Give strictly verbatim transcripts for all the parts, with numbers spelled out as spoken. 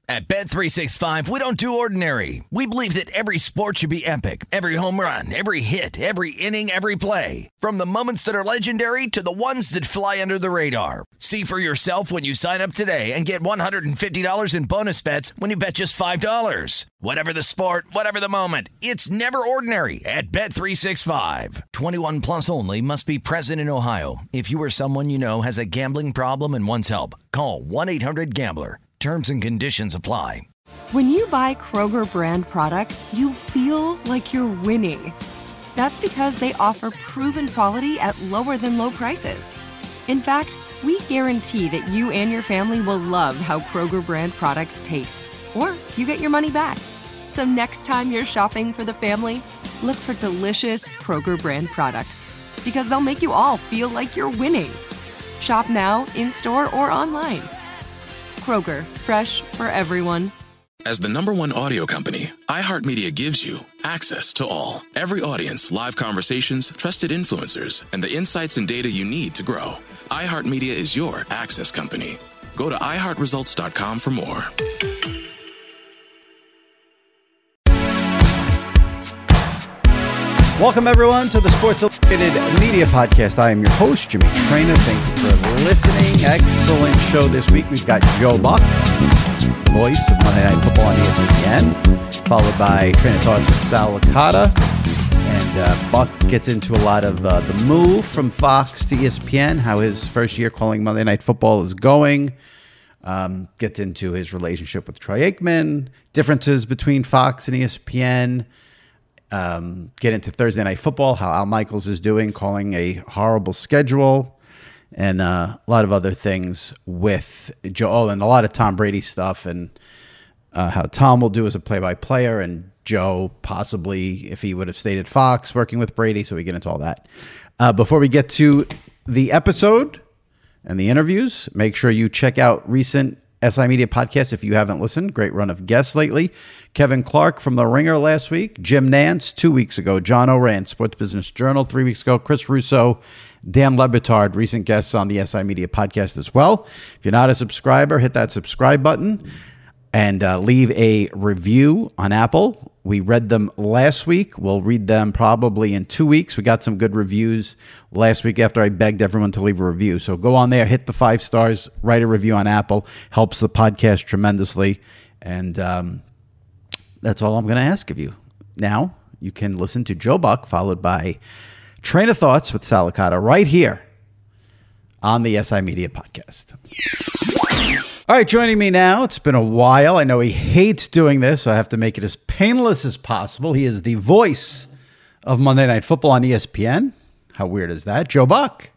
At Bet three sixty-five, we don't do ordinary. We believe that every sport should be epic. Every home run, every hit, every inning, every play. From the moments that are legendary to the ones that fly under the radar. See for yourself when you sign up today and get one hundred fifty dollars in bonus bets when you bet just five dollars. Whatever the sport, whatever the moment, it's never ordinary at Bet three sixty-five. twenty-one plus only. Must be present in Ohio. If you or someone you know has a gambling problem and wants help, call one eight hundred gambler. Terms and conditions apply. When you buy Kroger brand products, you feel like you're winning. That's because they offer proven quality at lower than low prices. In fact, we guarantee that you and your family will love how Kroger brand products taste, or you get your money back. So next time you're shopping for the family, look for delicious Kroger brand products, because they'll make you all feel like you're winning. Shop now, in-store, or online. Kroger, fresh for everyone. As the number one audio company, iHeartMedia gives you access to all. Every audience, live conversations, trusted influencers, and the insights and data you need to grow. iHeartMedia is your access company. Go to i heart results dot com for more. Welcome, everyone, to the Sports Illustrated Media Podcast. I am your host, Jimmy Traina. Thank you for listening. Excellent show this week. We've got Joe Buck, voice of Monday Night Football on E S P N, followed by Traina Thoughts with Sal Licata. And uh, Buck gets into a lot of uh, the move from Fox to E S P N, how his first year calling Monday Night Football is going. Um, gets into his relationship with Troy Aikman, differences between Fox and E S P N. Um, get into Thursday Night Football, how Al Michaels is doing, calling a horrible schedule, and uh, a lot of other things with Joe. Oh, and a lot of Tom Brady stuff, and uh, how Tom will do as a play-by-player, and Joe possibly, if he would have stayed at Fox, working with Brady. So we get into all that. Uh, before we get to the episode and the interviews, make sure you check out recent S I Media Podcast if you haven't listened. Great run of guests lately. Kevin Clark from The Ringer last week. Jim Nantz two weeks ago. John Oran, Sports Business Journal three weeks ago. Chris Russo, Dan Le Batard, recent guests on the S I Media Podcast as well. If you're not a subscriber, hit that subscribe button and uh, leave a review on Apple. We read them last week. We'll read them probably in two weeks. We got some good reviews last week after I begged everyone to leave a review. So go on there, hit the five stars, write a review on Apple. Helps the podcast tremendously. And um, that's all I'm going to ask of you. Now, you can listen to Joe Buck, followed by Train of Thoughts with Sal Licata right here on the S I Media Podcast. All right, joining me now, it's been a while. I know he hates doing this, so I have to make it as painless as possible. He is the voice of Monday Night Football on E S P N. How weird is that? Joe Buck.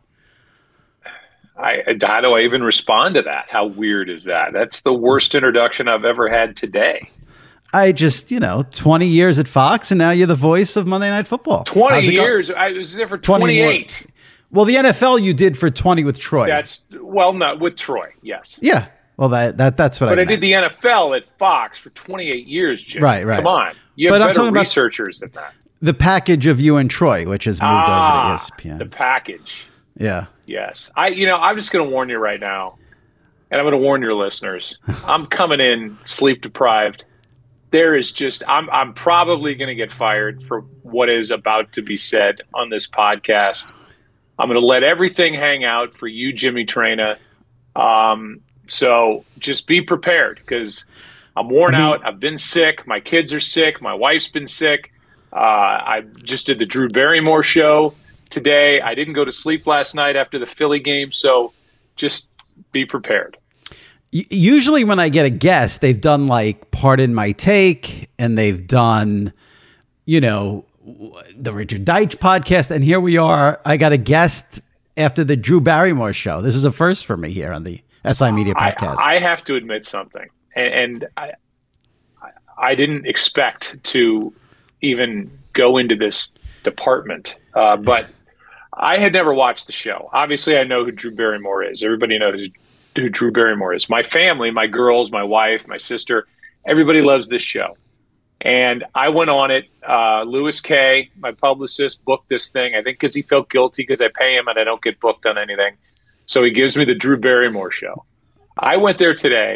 I, how do I even respond to that? How weird is that? That's the worst introduction I've ever had today. I just, you know, twenty years at Fox, and now you're the voice of Monday Night Football. twenty years? Go- I was there for twenty-eight. Well, the N F L you did for twenty with Troy. That's well, no, with Troy, yes. Yeah. Well, that, that that's what but I But I did the N F L at Fox for twenty-eight years, Jim. Right, right. Come on. You have but better I'm researchers than that. The package of you and Troy, which has moved ah, over to E S P N. The package. Yeah. Yes. I. You know, I'm just going to warn you right now, and I'm going to warn your listeners. I'm coming in sleep deprived. There is just, I'm, I'm probably going to get fired for what is about to be said on this podcast. I'm going to let everything hang out for you, Jimmy Traina. Um, So just be prepared because I'm worn I mean, out. I've been sick. My kids are sick. My wife's been sick. Uh, I just did the Drew Barrymore show today. I didn't go to sleep last night after the Philly game. So just be prepared. Usually when I get a guest, they've done like Pardon My Take and they've done, you know, the Richard Deitch podcast. And here we are. I got a guest after the Drew Barrymore show. This is a first for me here on the S I Media Podcast. I, I have to admit something, and, and I, I didn't expect to even go into this department, uh, but I had never watched the show. Obviously, I know who Drew Barrymore is. Everybody knows who Drew Barrymore is. My family, my girls, my wife, my sister, everybody loves this show. And I went on it. Uh, Louis Kay, my publicist, booked this thing, I think because he felt guilty because I pay him and I don't get booked on anything. So he gives me the Drew Barrymore show. I went there today,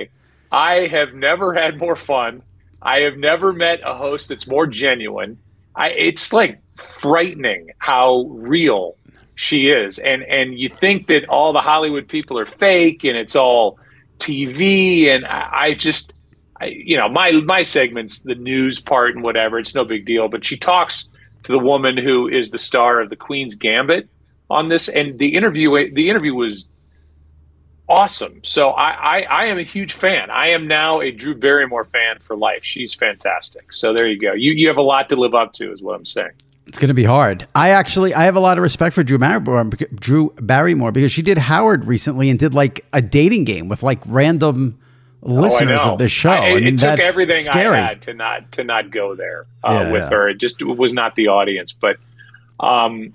I have never had more fun. I have never met a host that's more genuine. I, it's like frightening how real she is. And and you think that all the Hollywood people are fake and it's all T V. And I, I just, I, you know, my, my segment's the news part and whatever. It's no big deal. But she talks to the woman who is the star of The Queen's Gambit on this. And the interview, the interview was awesome. So I, I, I am a huge fan. I am now a Drew Barrymore fan for life. She's fantastic. So there you go. You you have a lot to live up to, is what I'm saying. It's going to be hard. I actually, I have a lot of respect for Drew Barrymore, Drew Barrymore because she did Howard recently and did like a dating game with like random listeners oh, of this show. I, I mean, it took that's everything scary. I had to not to not go there uh, yeah, with yeah. her. It just was not the audience. But um,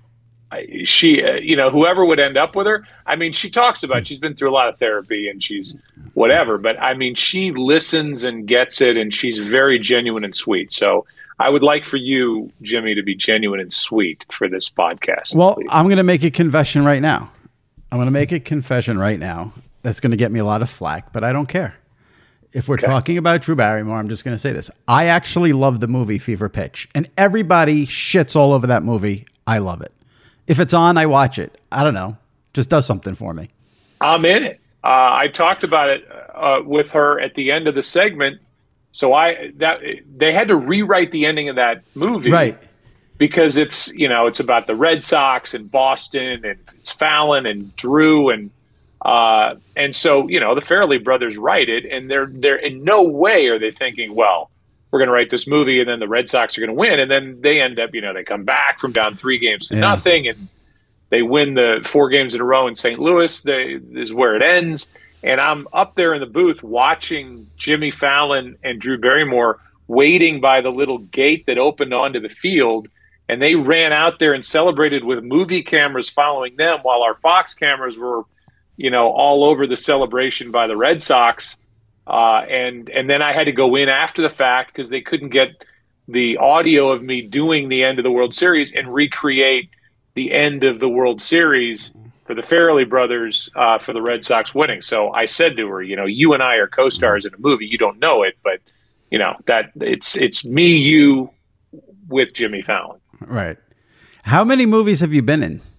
she, uh, you know, whoever would end up with her, I mean, she talks about she's been through a lot of therapy and she's whatever. But I mean, she listens and gets it, and she's very genuine and sweet. So I would like for you, Jimmy, to be genuine and sweet for this podcast. Well, please. I'm going to make a confession right now. I'm going to make a confession right now. That's going to get me a lot of flack, but I don't care. If we're okay. talking about Drew Barrymore, I'm just going to say this. I actually love the movie Fever Pitch, and everybody shits all over that movie. I love it. If it's on, I watch it. I don't know. Just does something for me. I'm in it. Uh, I talked about it uh, with her at the end of the segment. So I that they had to rewrite the ending of that movie, right? Because it's you know it's about the Red Sox and Boston, and it's Fallon and Drew, and uh, and so you know the Farrelly brothers write it, and they're they're in no way are they thinking, well, we're going to write this movie, and then the Red Sox are going to win, and then they end up you know they come back from down three games to yeah. nothing, and they win the four games in a row in Saint Louis. They is where it ends. And I'm up there in the booth watching Jimmy Fallon and Drew Barrymore waiting by the little gate that opened onto the field. And they ran out there and celebrated with movie cameras following them while our Fox cameras were, you know, all over the celebration by the Red Sox. Uh, and, and then I had to go in after the fact because they couldn't get the audio of me doing the end of the World Series and recreate the end of the World Series for the Farrelly brothers uh, for the Red Sox winning. So I said to her, you know, you and I are co-stars in a movie. You don't know it, but you know that it's it's me, you, with Jimmy Fallon. Right. How many movies have you been in?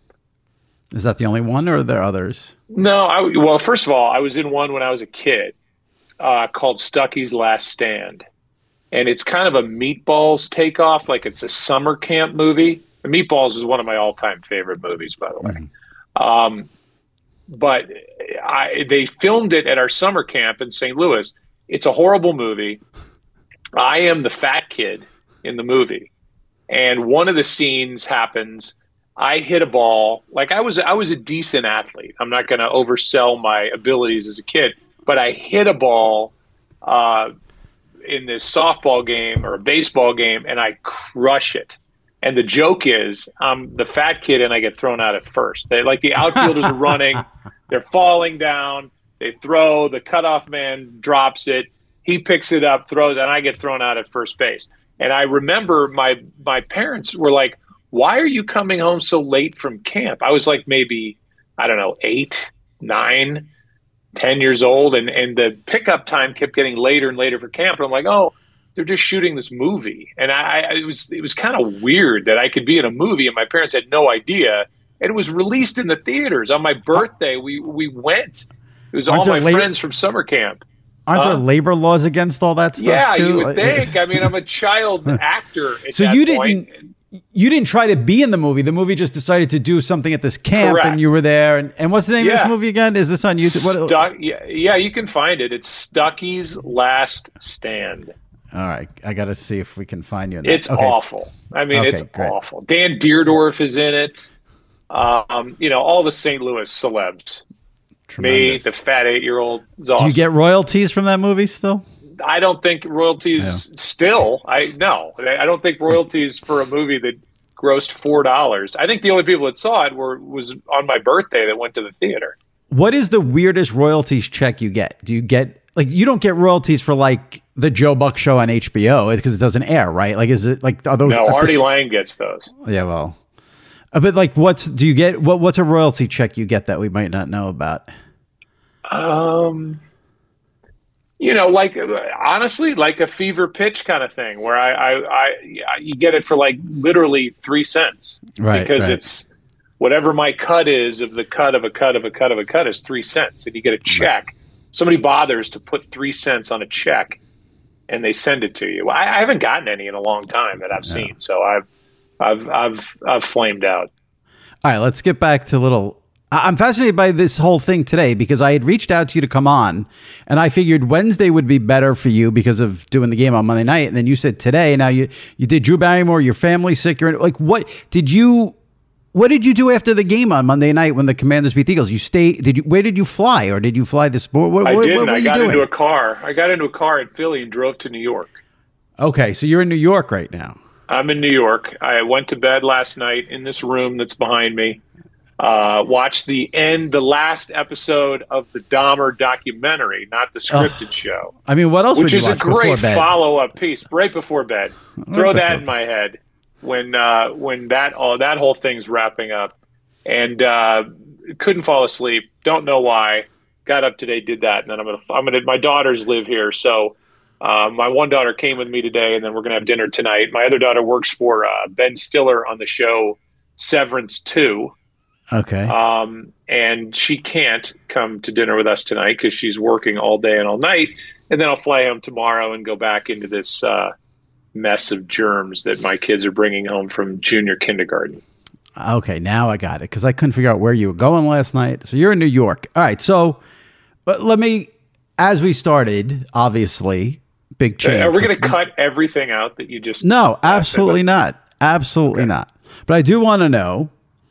Is that the only one, or are there others? No. I, well, first of all, I was in one when I was a kid uh, called Stucky's Last Stand, and it's kind of a Meatballs takeoff. Like it's a summer camp movie. Meatballs is one of my all-time favorite movies, by the way. Mm-hmm. Um, but I, they filmed it at our summer camp in Saint Louis. It's a horrible movie. I am the fat kid in the movie. And one of the scenes happens. I hit a ball. Like I was, I was a decent athlete. I'm not going to oversell my abilities as a kid, but I hit a ball, uh, in this softball game or a baseball game, and I crush it. And the joke is, I'm the fat kid, and I get thrown out at first. They like the outfielders are running, they're falling down, they throw, the cutoff man drops it, he picks it up, throws, and I get thrown out at first base. And I remember my my parents were like, "Why are you coming home so late from camp?" I was like maybe I don't know eight, nine, ten years old, and and the pickup time kept getting later and later for camp. And I'm like, oh. They're just shooting this movie. And I, I it was it was kind of weird that I could be in a movie and my parents had no idea. And it was released in the theaters. On my birthday, we, we went. It was Aren't all my labor, friends from summer camp. Aren't uh, there labor laws against all that stuff yeah, too? Yeah, you would think. I mean, I'm a child actor at so that you point. didn't you didn't try to be in the movie. The movie just decided to do something at this camp. Correct. And you were there. And, and what's the name yeah. of this movie again? Is this on YouTube? What, Stuck, yeah, yeah, you can find it. It's Stucky's Last Stand. All right, I got to see if we can find you in that. It's okay. awful. I mean, okay, it's great. awful. Dan Deerdorf is in it. Um, you know, all the Saint Louis celebs. Tremendous. Me, the fat eight-year-old. Awesome. Do you get royalties from that movie still? I don't think royalties yeah. still. I no, I don't think royalties for a movie that grossed four dollars. I think the only people that saw it were was on my birthday that went to the theater. What is the weirdest royalties check you get? Do you get like you don't get royalties for like the Joe Buck Show on H B O because it doesn't air, right? Like, is it like are those? No, Artie Lang gets those. Yeah, well, uh, but like, what's do you get? What what's a royalty check you get that we might not know about? Um, You know, like honestly, like a fever pitch kind of thing, where I, I, I you get it for like literally three cents, right? Because right. it's whatever my cut is of the cut of a cut of a cut of a cut is three cents, and you get a check. Right. Somebody bothers to put three cents on a check, and they send it to you. I, I haven't gotten any in a long time that I've seen, yeah. so I've, I've, I've, I've flamed out. All right, let's get back to little. I'm fascinated by this whole thing today because I had reached out to you to come on, and I figured Wednesday would be better for you because of doing the game on Monday night. And then you said today. Now you you did Drew Barrymore. Your family's sick. You're like, what did you? What did you do after the game on Monday night when the Commanders beat the Eagles? You stay? Did you? Where did you fly, or did you fly this morning? What, I what, didn't. What were I you got doing? into a car. I got into a car in Philly and drove to New York. Okay, so you're in New York right now. I'm in New York. I went to bed last night in this room that's behind me. Uh, watched the end, the last episode of the Dahmer documentary, not the scripted oh, show. I mean, what else? Which would you is watch a great follow-up piece, right before bed. Throw that in my head when uh, when that all that whole thing's wrapping up, and uh, couldn't fall asleep. Don't know why. Got up today, did that, and then I'm gonna. I'm gonna. My daughters live here, so uh, my one daughter came with me today, and then we're gonna have dinner tonight. My other daughter works for uh, Ben Stiller on the show Severance two. Okay. Um, and she can't come to dinner with us tonight because she's working all day and all night. And then I'll fly home tomorrow and go back into this uh, mess of germs that my kids are bringing home from junior kindergarten. Okay, now I got it because I couldn't figure out where you were going last night. So you're in New York. All right. So but let me, as we started, obviously, big change. Are we going to cut everything out that you just... No, absolutely not. Absolutely okay. not. But I do want to know...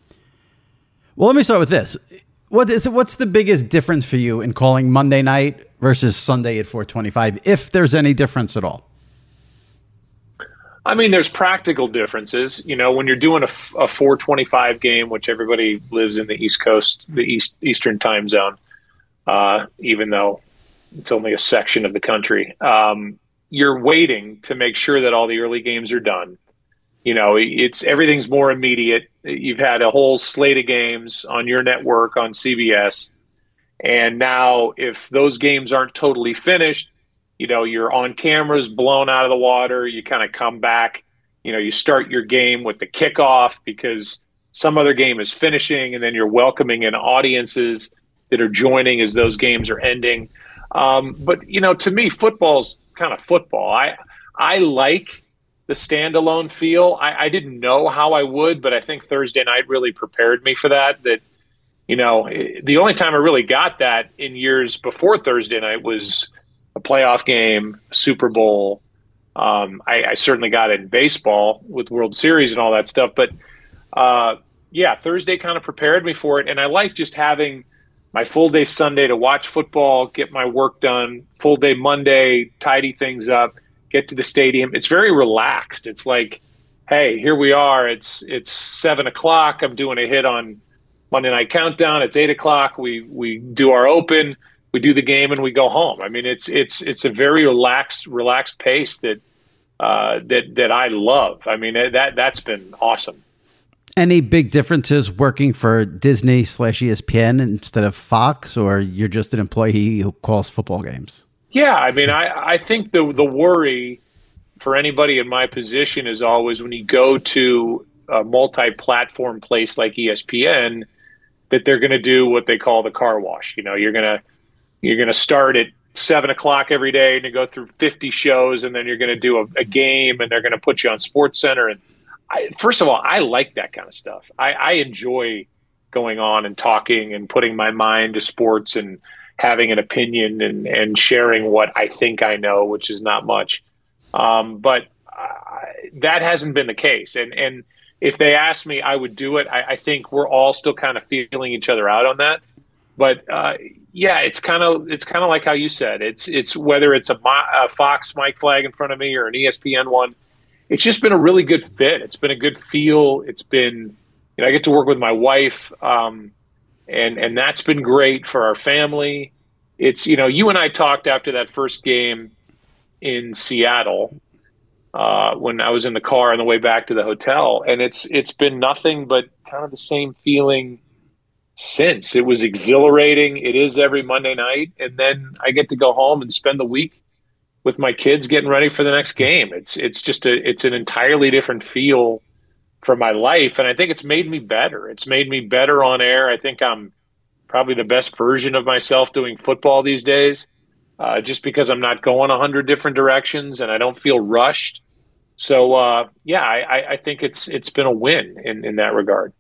Well, let me start with this. What is what's the biggest difference for you in calling Monday night versus Sunday at four twenty-five, if there's any difference at all? I mean, there's practical differences. You know, when you're doing a, a four twenty-five game, which everybody lives in the East Coast, the East Eastern time zone, uh, even though it's only a section of the country, um, you're waiting to make sure that all the early games are done. You know, it's everything's more immediate. You've had a whole slate of games on your network on C B S. And now if those games aren't totally finished, you know, you're on cameras blown out of the water. You kind of come back, you know, you start your game with the kickoff because some other game is finishing, and then you're welcoming in audiences that are joining as those games are ending. Um, but, you know, to me, football's kind of football. I I like the standalone feel. I, I didn't know how I would, but I think Thursday night really prepared me for that. That, you know, the only time I really got that in years before Thursday night was a playoff game, a Super Bowl. Um, I, I certainly got it in baseball with World Series and all that stuff. But, uh, yeah, Thursday kind of prepared me for it. And I like just having my full day Sunday to watch football, get my work done, full day Monday, tidy things up, get to the stadium. It's very relaxed. It's like, hey, here we are. It's it's seven o'clock. I'm doing a hit on Monday Night Countdown. It's eight o'clock. We we do our open. We do the game and we go home. I mean, it's it's it's a very relaxed relaxed pace that uh, that that I love. I mean, that that's been awesome. Any big differences working for Disney slash E S P N instead of Fox, or you're just an employee who calls football games? Yeah, I mean, I, I think the the worry for anybody in my position is always when you go to a multi-platform place like E S P N, that they're going to do what they call the car wash. You know, you're gonna you're gonna start at seven o'clock every day and you go through fifty shows, and then you're going to do a, a game, and they're going to put you on SportsCenter. And I, first of all, I like that kind of stuff. I, I enjoy going on and talking and putting my mind to sports and having an opinion and, and sharing what I think I know, which is not much. Um, but uh, that hasn't been the case. And and if they asked me, I would do it. I, I think we're all still kind of feeling each other out on that. But uh, yeah, it's kind of it's kind of like how you said. It's it's whether it's a, a Fox Mike flag in front of me or an E S P N one. It's just been a really good fit. It's been a good feel. It's been, you know, I get to work with my wife. Um, And and that's been great for our family. It's, you know, you and I talked after that first game in Seattle uh, when I was in the car on the way back to the hotel, and it's it's been nothing but kind of the same feeling since. It was exhilarating. It is every Monday night. And then I get to go home and spend the week with my kids getting ready for the next game. It's, it's just a, it's an entirely different feel for my life. And I think it's made me better. It's made me better on air. I think I'm probably the best version of myself doing football these days, uh, just because I'm not going a hundred different directions and I don't feel rushed. So, uh, yeah, I, I think it's it's been a win in, in that regard.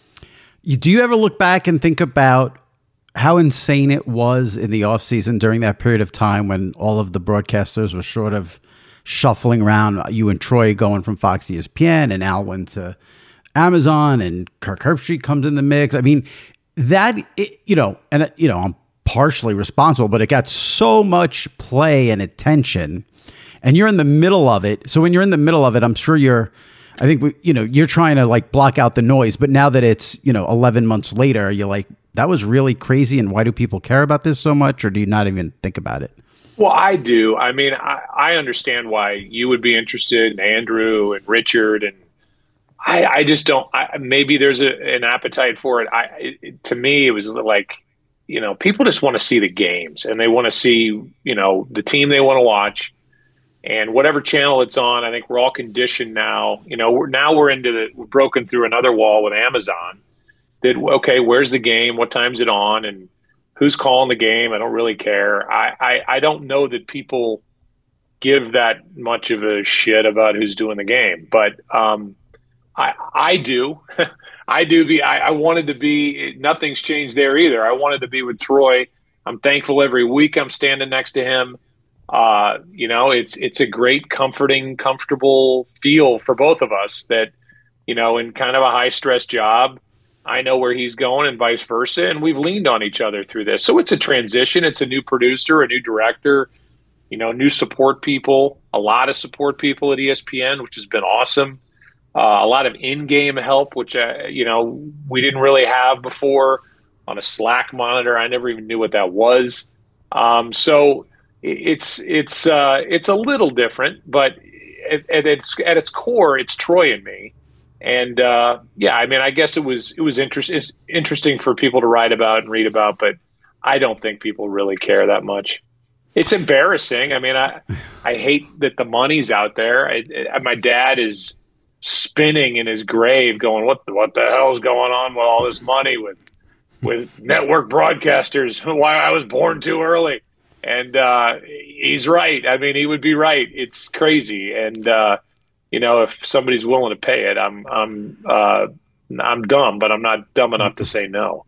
Do you ever look back and think about how insane it was in the offseason during that period of time when all of the broadcasters were sort of shuffling around, you and Troy going from Fox E S P N and Al went to Amazon and Kirk Herbstreit comes in the mix? I mean, that, it, you know, and, you know, I'm partially responsible, but it got so much play and attention and you're in the middle of it. So when you're in the middle of it, I'm sure you're, I think, we, you know, you're trying to like block out the noise, but now that it's, you know, eleven months later, you're like, that was really crazy. And why do people care about this so much? Or do you not even think about it? Well, I do. I mean, I, I understand why you would be interested, and Andrew and Richard, and I, I just don't. I, maybe there's a, an appetite for it. I, it. To me, it was like, you know, people just want to see the games, and they want to see, you know, the team they want to watch, and whatever channel it's on. I think we're all conditioned now. You know, we're now we're into the we're broken through another wall with Amazon. That okay, where's the game? What time's it on? And who's calling the game? I don't really care. I, I, I don't know that people give that much of a shit about who's doing the game, but um, I I do. I do be. I, I wanted to be. Nothing's changed there either. I wanted to be with Troy. I'm thankful every week I'm standing next to him. Uh, you know, it's it's a great, comforting, comfortable feel for both of us that, you know, in kind of a high stress job, I know where he's going and vice versa. And we've leaned on each other through this. So it's a transition. It's a new producer, a new director, you know, new support people, a lot of support people at E S P N, which has been awesome. Uh, a lot of in-game help, which, uh, you know, we didn't really have before on a Slack monitor. I never even knew what that was. Um, so it's, it's, uh, it's a little different, but at, at its, at its core, it's Troy and me. And uh, yeah, I mean, I guess it was it was interest, interesting for people to write about and read about, but I don't think people really care that much. It's embarrassing. I mean, I I hate that the money's out there. I, I, my dad is spinning in his grave, going, "What the, what the hell's going on with all this money with with network broadcasters? Why I was born too early?" And uh, he's right. I mean, he would be right. It's crazy, and. Uh, You know, if somebody's willing to pay it, I'm I'm uh, I'm dumb, but I'm not dumb enough to say no.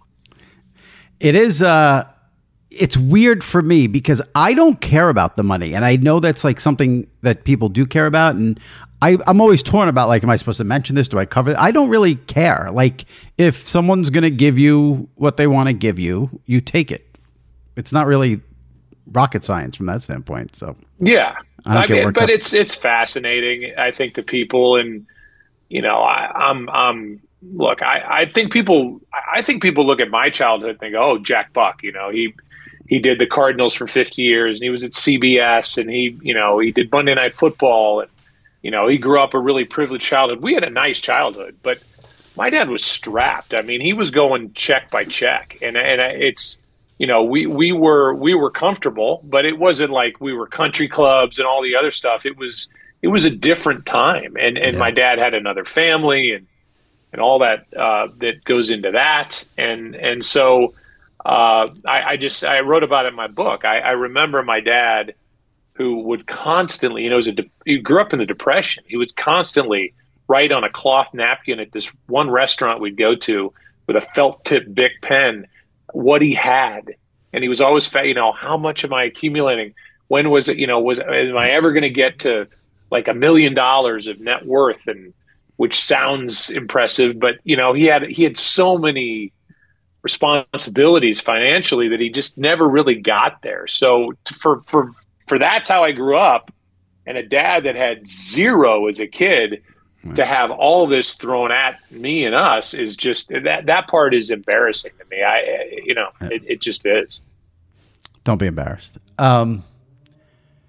It is. Uh, it's weird for me because I don't care about the money, and I know that's like something that people do care about, and I, I'm always torn about like, am I supposed to mention this? Do I cover it? I don't really care. Like, if someone's going to give you what they want to give you, you take it. It's not really rocket science from that standpoint. So yeah. I mean, but up. it's it's fascinating, I think, to people, and you know, I, I'm I'm look, I, I think people I think people look at my childhood and think, oh, Jack Buck, you know, he he did the Cardinals for fifty years, and he was at C B S, and he you know he did Monday Night Football, and you know he grew up a really privileged childhood. We had a nice childhood, but my dad was strapped. I mean, he was going check by check, and and it's. You know, we, we were we were comfortable, but it wasn't like we were country clubs and all the other stuff. It was it was a different time, and and yeah. My dad had another family and and all that uh, that goes into that, and and so uh, I, I just I wrote about it in my book. I, I remember my dad, who would constantly, you know, was a de- he grew up in the Depression. He would constantly write on a cloth napkin at this one restaurant we'd go to with a felt tip Bic pen. What he had, and he was always, you know, how much am I accumulating? When was it, you know, was am I ever going to get to like a million dollars of net worth? And which sounds impressive, but you know, he had he had so many responsibilities financially that he just never really got there. So for for for that's how I grew up, and a dad that had zero as a kid. To have all this thrown at me and us is just that that part is embarrassing to me. I, you know, it, it just is. Don't be embarrassed. Um,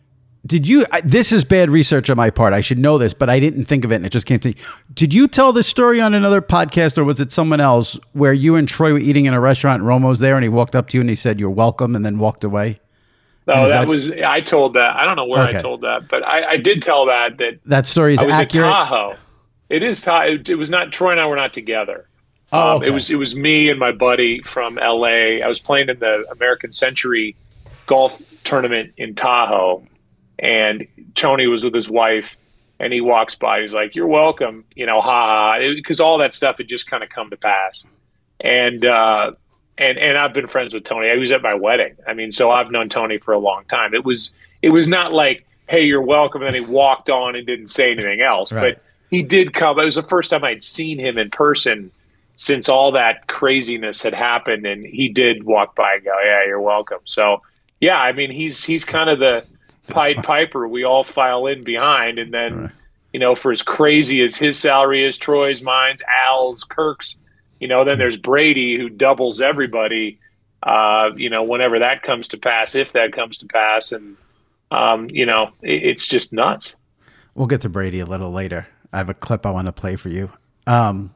Did you, I- this is bad research on my part. I should know this, but I didn't think of it and it just came to me. Did you tell this story on another podcast or was it someone else where you and Troy were eating in a restaurant and Romo's there and he walked up to you and he said, "You're welcome," and then walked away? No, that, that was, I told that. I don't know where okay. I told that, but I, I did tell that, that that story is I was accurate. at Tahoe. It is Tahoe. It, it was not, Troy and I were not together. Oh, um, okay. It was, it was me and my buddy from L A. I was playing in the American Century golf tournament in Tahoe. And Tony was with his wife, and he walks by. He's like, "You're welcome," you know, ha ha, because all that stuff had just kind of come to pass. And uh, and and I've been friends with Tony. He was at my wedding. I mean, so I've known Tony for a long time. It was it was not like, "Hey, you're welcome," and then he walked on and didn't say anything else. Right. But he did come. It was the first time I'd seen him in person since all that craziness had happened, and he did walk by and go, "Yeah, you're welcome." So yeah, I mean, he's he's kind of the Pied Piper we all file in behind, and then right. you know, for as crazy as his salary is, Troy's, mine's, Al's, Kirk's, you know, then there's Brady who doubles everybody, uh, you know, whenever that comes to pass, if that comes to pass, and um, you know, it, it's just nuts. We'll get to Brady a little later. I have a clip I want to play for you. Um,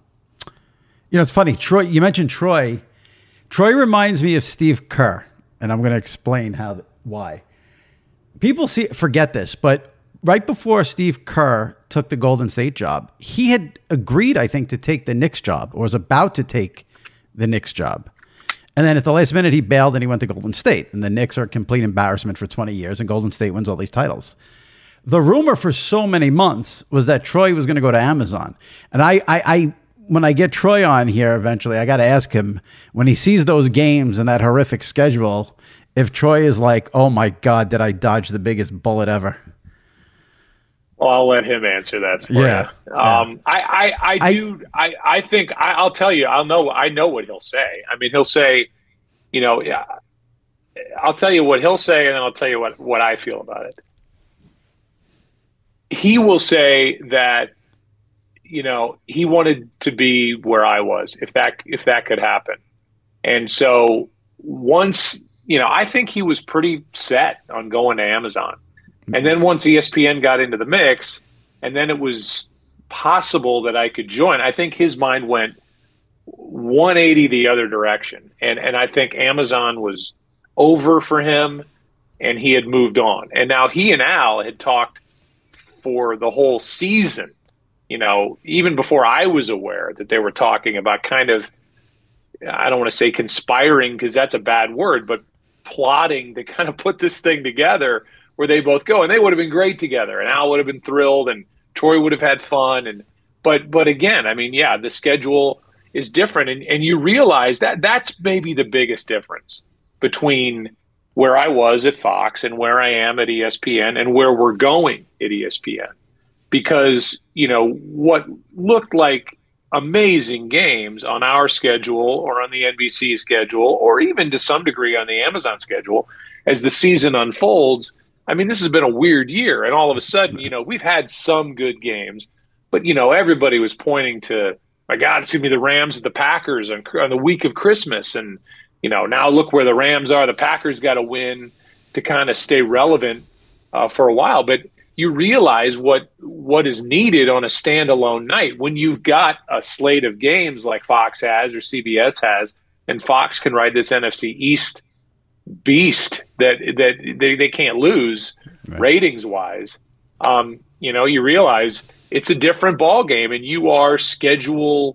you know, it's funny, Troy. You mentioned Troy. Troy reminds me of Steve Kerr, and I'm going to explain how why. People see forget this, but right before Steve Kerr took the Golden State job, he had agreed, I think, to take the Knicks job or was about to take the Knicks job. And then at the last minute, he bailed and he went to Golden State. And the Knicks are a complete embarrassment for twenty years, and Golden State wins all these titles. The rumor for so many months was that Troy was going to go to Amazon. And I, I, I when I get Troy on here eventually, I got to ask him, when he sees those games and that horrific schedule, if Troy is like, "Oh my God, did I dodge the biggest bullet ever?" Well, I'll let him answer that for yeah. you. Um, yeah. I, I, I do. I, I think I, I'll tell you. I'll know. I know what he'll say. I mean, he'll say, you know, yeah. I'll tell you what he'll say, and then I'll tell you what, what I feel about it. He will say that, you know, he wanted to be where I was, if that if that could happen, and so once. You know, I think he was pretty set on going to Amazon. And then once E S P N got into the mix, and then it was possible that I could join, I think his mind went one eighty the other direction. And and I think Amazon was over for him, and he had moved on. And now he and Al had talked for the whole season, you know, even before I was aware that they were talking about kind of, I don't want to say conspiring because that's a bad word, but plotting to kind of put this thing together where they both go, and they would have been great together, and Al would have been thrilled, and Troy would have had fun. And but but again, I mean, yeah, the schedule is different, and, and you realize that that's maybe the biggest difference between where I was at Fox and where I am at E S P N and where we're going at E S P N, because you know what looked like amazing games on our schedule or on the N B C schedule or even to some degree on the Amazon schedule as the season unfolds. I mean, this has been a weird year, and all of a sudden, you know, we've had some good games, but you know, everybody was pointing to, my God, it's going to be the Rams and the Packers on, on the week of Christmas. And, you know, now look where the Rams are. The Packers got to win to kind of stay relevant uh, for a while. But you realize what what is needed on a standalone night when you've got a slate of games like Fox has or C B S has, and Fox can ride this N F C East beast that that they, they can't lose right. ratings wise. Um, you know, you realize it's a different ball game, and you are schedule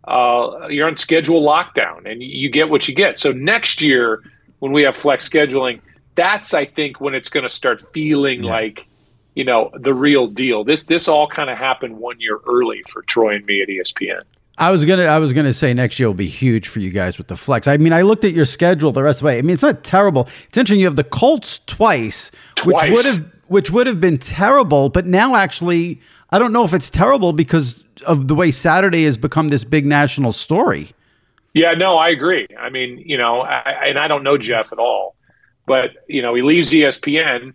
uh, you're on schedule lockdown, and you get what you get. So next year when we have flex scheduling, that's I think when it's going to start feeling yeah. like, you know, the real deal. This this all kind of happened one year early for Troy and me at E S P N. I was gonna I was gonna say next year will be huge for you guys with the flex. I mean, I looked at your schedule the rest of the way. I mean, it's not terrible. It's interesting. You have the Colts twice, twice. which would have which would have been terrible, but now actually I don't know if it's terrible because of the way Saturday has become this big national story. Yeah, no, I agree. I mean, you know, I, and I don't know Jeff at all, but you know, he leaves E S P N,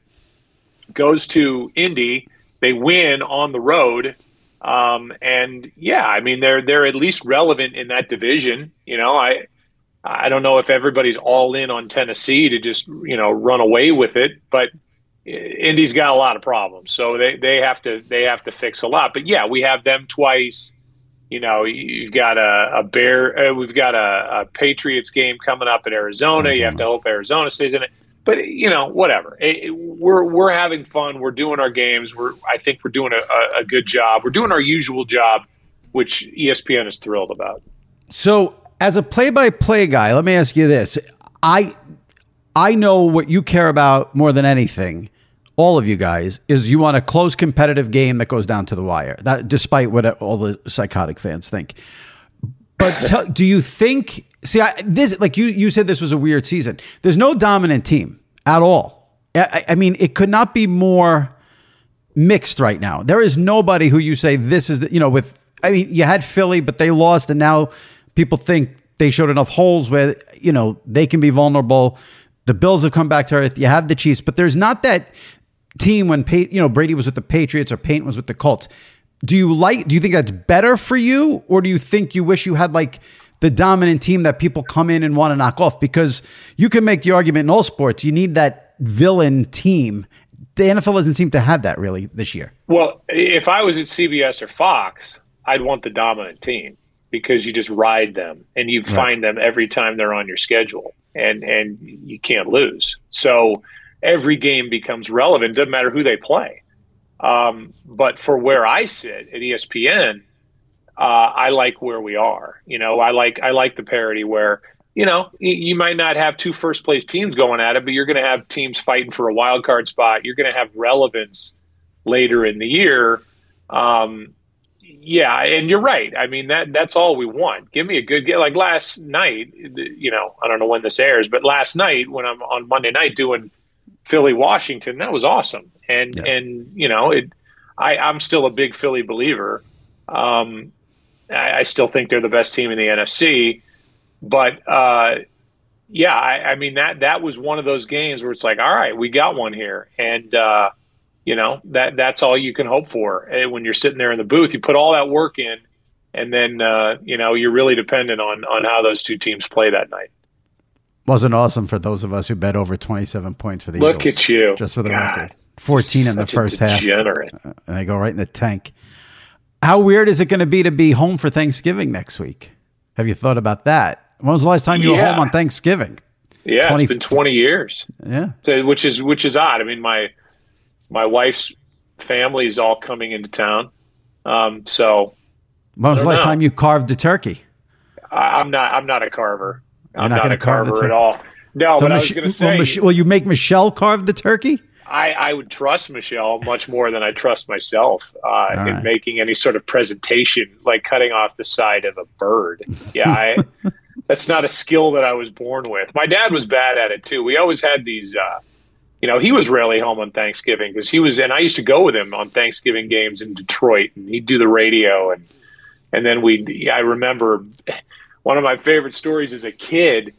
goes to Indy, they win on the road. Um, and yeah, I mean, they're, they're at least relevant in that division. You know, I, I don't know if everybody's all in on Tennessee to just, you know, run away with it, but Indy's got a lot of problems, so they, they have to they have to fix a lot. But yeah, we have them twice. You know, you've got a, a Bear, uh, we've got a, a Patriots game coming up in Arizona. Arizona. You have to hope Arizona stays in it. But you know, whatever. It, it, we're we're having fun. We're doing our games. We're I think we're doing a, a good job. We're doing our usual job, which E S P N is thrilled about. So, as a play-by-play guy, let me ask you this: I I know what you care about more than anything. All of you guys, is you want a close competitive game that goes down to the wire, that despite what all the psychotic fans think. But tell, do you think, see, I, this, like you, you said this was a weird season. There's no dominant team at all. I, I mean, it could not be more mixed right now. There is nobody who you say this is, the, you know, with, I mean, you had Philly, but they lost. And now people think they showed enough holes where, you know, they can be vulnerable. The Bills have come back to earth. You have the Chiefs, but there's not that team when Pey- you know Brady was with the Patriots or Peyton was with the Colts. Do you like? Do you think that's better for you, or do you think you wish you had like the dominant team that people come in and want to knock off? Because you can make the argument in all sports, you need that villain team. The N F L doesn't seem to have that really this year. Well, if I was at C B S or Fox, I'd want the dominant team because you just ride them and you right. find them every time they're on your schedule, and and you can't lose. So every game becomes relevant. Doesn't matter who they play. Um, but for where I sit at E S P N, uh, I like where we are. You know, I like I like the parity where, you know, you, you might not have two first place teams going at it, but you're going to have teams fighting for a wild card spot. You're going to have relevance later in the year. Um, yeah, and you're right. I mean, that that's all we want. Give me a good game. Like last night, you know, I don't know when this airs, but last night when I'm on Monday night doing Philly, Washington, that was awesome. And, yeah. and you know, it. I, I'm still a big Philly believer. Um, I, I still think they're the best team in the N F C. But, uh, yeah, I, I mean, that that was one of those games where it's like, all right, we got one here. And, uh, you know, that that's all you can hope for. And when you're sitting there in the booth, you put all that work in, and then, uh, you know, you're really dependent on on how those two teams play that night. Wasn't awesome for those of us who bet over twenty-seven points for the Look Eagles. Look at you. Just for the God, record. fourteen in the first half. Degenerate. Uh, and they go right in the tank. How weird is it going to be to be home for Thanksgiving next week? Have you thought about that? When was the last time you yeah. were home on Thanksgiving? Yeah, twenty it's been twenty years. Yeah. So, which is which is odd. I mean, my my wife's family is all coming into town. Um, so when was the last know. time you carved a turkey? I, I'm not I'm not a carver. You're I'm not, not a carve carver at all. No, so but Mich- I was going to say, will, Mich- will you make Michelle carve the turkey? I, I would trust Michelle much more than I trust myself uh, in right. making any sort of presentation, like cutting off the side of a bird. Yeah, I, that's not a skill that I was born with. My dad was bad at it too. We always had these, uh, you know, he was rarely home on Thanksgiving because he was, and I used to go with him on Thanksgiving games in Detroit, and he'd do the radio, and and then we. I remember one of my favorite stories as a kid.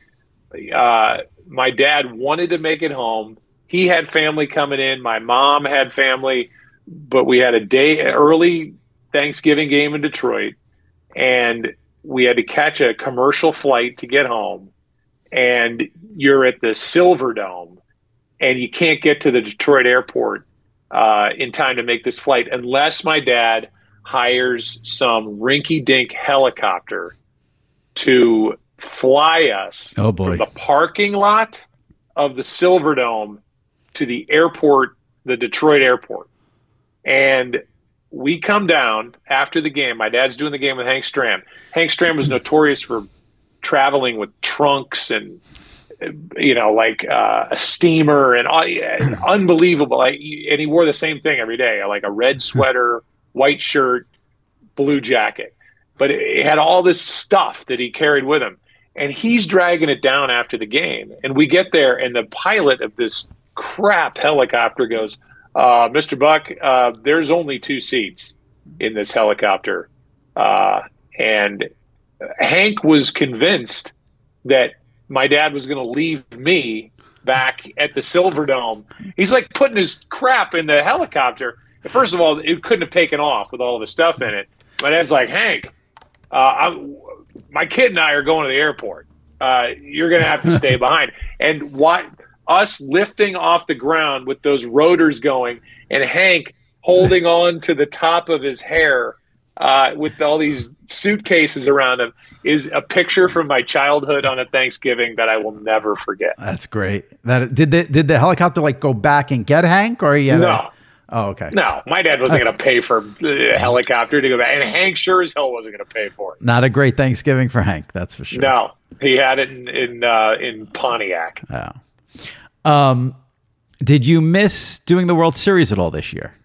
Uh, my dad wanted to make it home. He had family coming in. My mom had family, but we had a day early Thanksgiving game in Detroit, and we had to catch a commercial flight to get home. And you're at the Silverdome, and you can't get to the Detroit airport uh, in time to make this flight unless my dad hires some rinky-dink helicopter to fly us oh boy. from the parking lot of the Silverdome to the airport, the Detroit airport. And we come down after the game. My dad's doing the game with Hank Stram. Hank Stram was notorious for traveling with trunks and, you know, like uh, a steamer and uh, unbelievable. Like, and he wore the same thing every day, like a red sweater, white shirt, blue jacket. But it, it had all this stuff that he carried with him. And he's dragging it down after the game. And we get there, and the pilot of this crap helicopter goes, uh, Mister Buck, uh, there's only two seats in this helicopter. Uh, and Hank was convinced that my dad was going to leave me back at the Silverdome. He's like putting his crap in the helicopter. First of all, it couldn't have taken off with all the stuff in it. My dad's like, Hank, uh, I'm, my kid and I are going to the airport. Uh, you're going to have to stay behind. And why? us lifting off the ground with those rotors going and Hank holding on to the top of his hair uh, with all these suitcases around him is a picture from my childhood on a Thanksgiving that I will never forget. That's great. That did the did the helicopter like go back and get Hank, or he had no? A, oh, okay. No, my dad wasn't okay. going to pay for a helicopter to go back, and Hank sure as hell wasn't going to pay for it. Not a great Thanksgiving for Hank, that's for sure. No, he had it in in, uh, in Pontiac. Oh. Um, did you miss doing the World Series at all this year?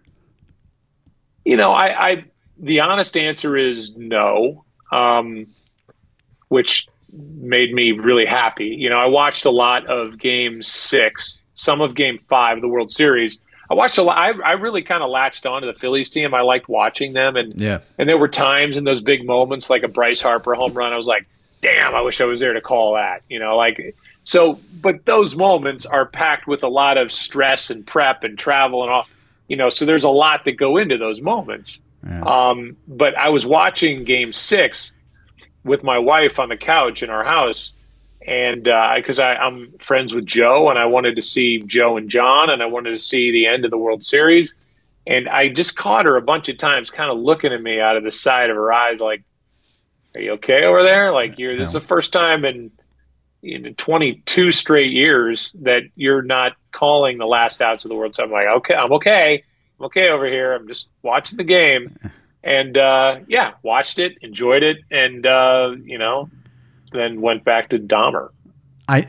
You know, I, I the honest answer is no, um, which made me really happy. You know, I watched a lot of Game Six, some of Game Five of the World Series. I watched a lot. I, I really kind of latched on to the Phillies team. I liked watching them, and yeah. And there were times in those big moments, like a Bryce Harper home run, I was like, "Damn, I wish I was there to call that." You know, like so. But those moments are packed with a lot of stress and prep and travel and all. You know, so there's a lot that go into those moments. Yeah. Um, but I was watching Game Six with my wife on the couch in our house, and because uh, I'm friends with Joe, and I wanted to see Joe and John, and I wanted to see the end of the World Series, and I just caught her a bunch of times, kind of looking at me out of the side of her eyes, like, "Are you okay over there? Like, you're this is the first time in." in twenty-two straight years that you're not calling the last outs of the World Series. I'm like, okay, I'm okay. I'm okay over here. I'm just watching the game. And, uh, yeah, watched it, enjoyed it, and, uh, you know, then went back to Dahmer. I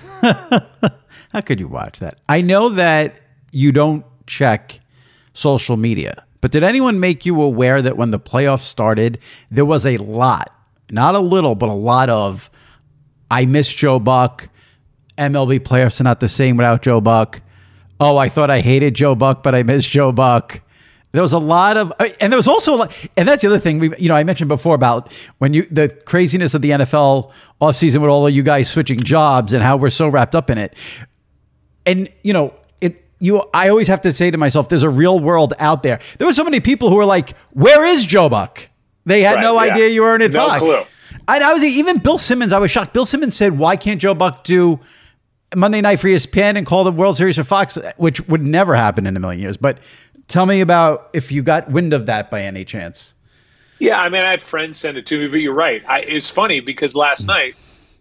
How could you watch that? I know that you don't check social media, but did anyone make you aware that when the playoffs started, there was a lot, not a little, but a lot of, I miss Joe Buck. M L B playoffs are not the same without Joe Buck. Oh, I thought I hated Joe Buck, but I miss Joe Buck. There was a lot of, and there was also a lot, and that's the other thing we, you know, I mentioned before about when you, the craziness of the N F L offseason with all of you guys switching jobs and how we're so wrapped up in it. And, you know, it, you, I always have to say to myself, there's a real world out there. There were so many people who were like, where is Joe Buck? They had right, no yeah. idea you were in at no five. Clue. I, I was even Bill Simmons. I was shocked. Bill Simmons said, "Why can't Joe Buck do Monday Night for E S P N and call the World Series for Fox?" Which would never happen in a million years. But tell me about if you got wind of that by any chance. Yeah, I mean, I had friends send it to me, but you're right. I, it's funny because last night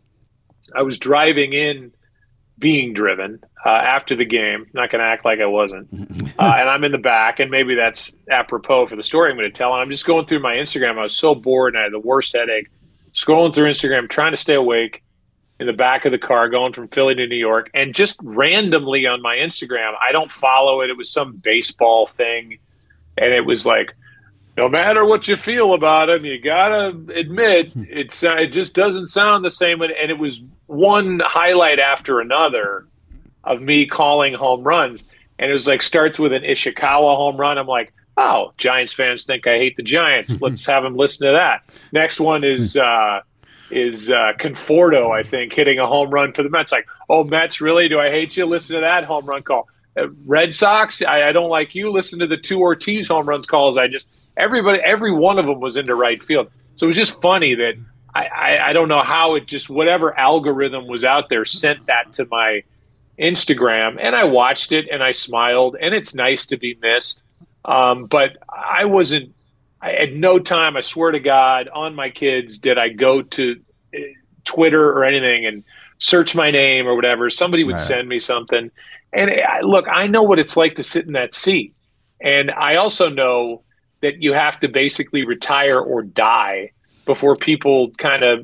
I was driving in, being driven uh, after the game. Not going to act like I wasn't. Uh, and I'm in the back, and maybe that's apropos for the story I'm going to tell. And I'm just going through my Instagram. I was so bored, and I had the worst headache. Scrolling through Instagram, trying to stay awake in the back of the car, going from Philly to New York, and just randomly on my Instagram, I don't follow it. It was some baseball thing, and it was like, no matter what you feel about him, you gotta admit it's uh, it just doesn't sound the same. And it was one highlight after another of me calling home runs, and it was like starts with an Ishikawa home run. I'm like, oh, Giants fans think I hate the Giants. Let's have them listen to that. Next one is uh, is uh, Conforto, I think, hitting a home run for the Mets. Like, oh, Mets, really? Do I hate you? Listen to that home run call. Uh, Red Sox, I, I don't like you. Listen to the two Ortiz home runs calls. I just everybody, every one of them was into right field. So it was just funny that I, I, I don't know how it just whatever algorithm was out there sent that to my Instagram, and I watched it and I smiled, and it's nice to be missed. Um, but I wasn't, I, at no time, I swear to God, on my kids, did I go to uh, Twitter or anything and search my name or whatever. Somebody would right. send me something. And I, look, I know what it's like to sit in that seat. And I also know that you have to basically retire or die before people kind of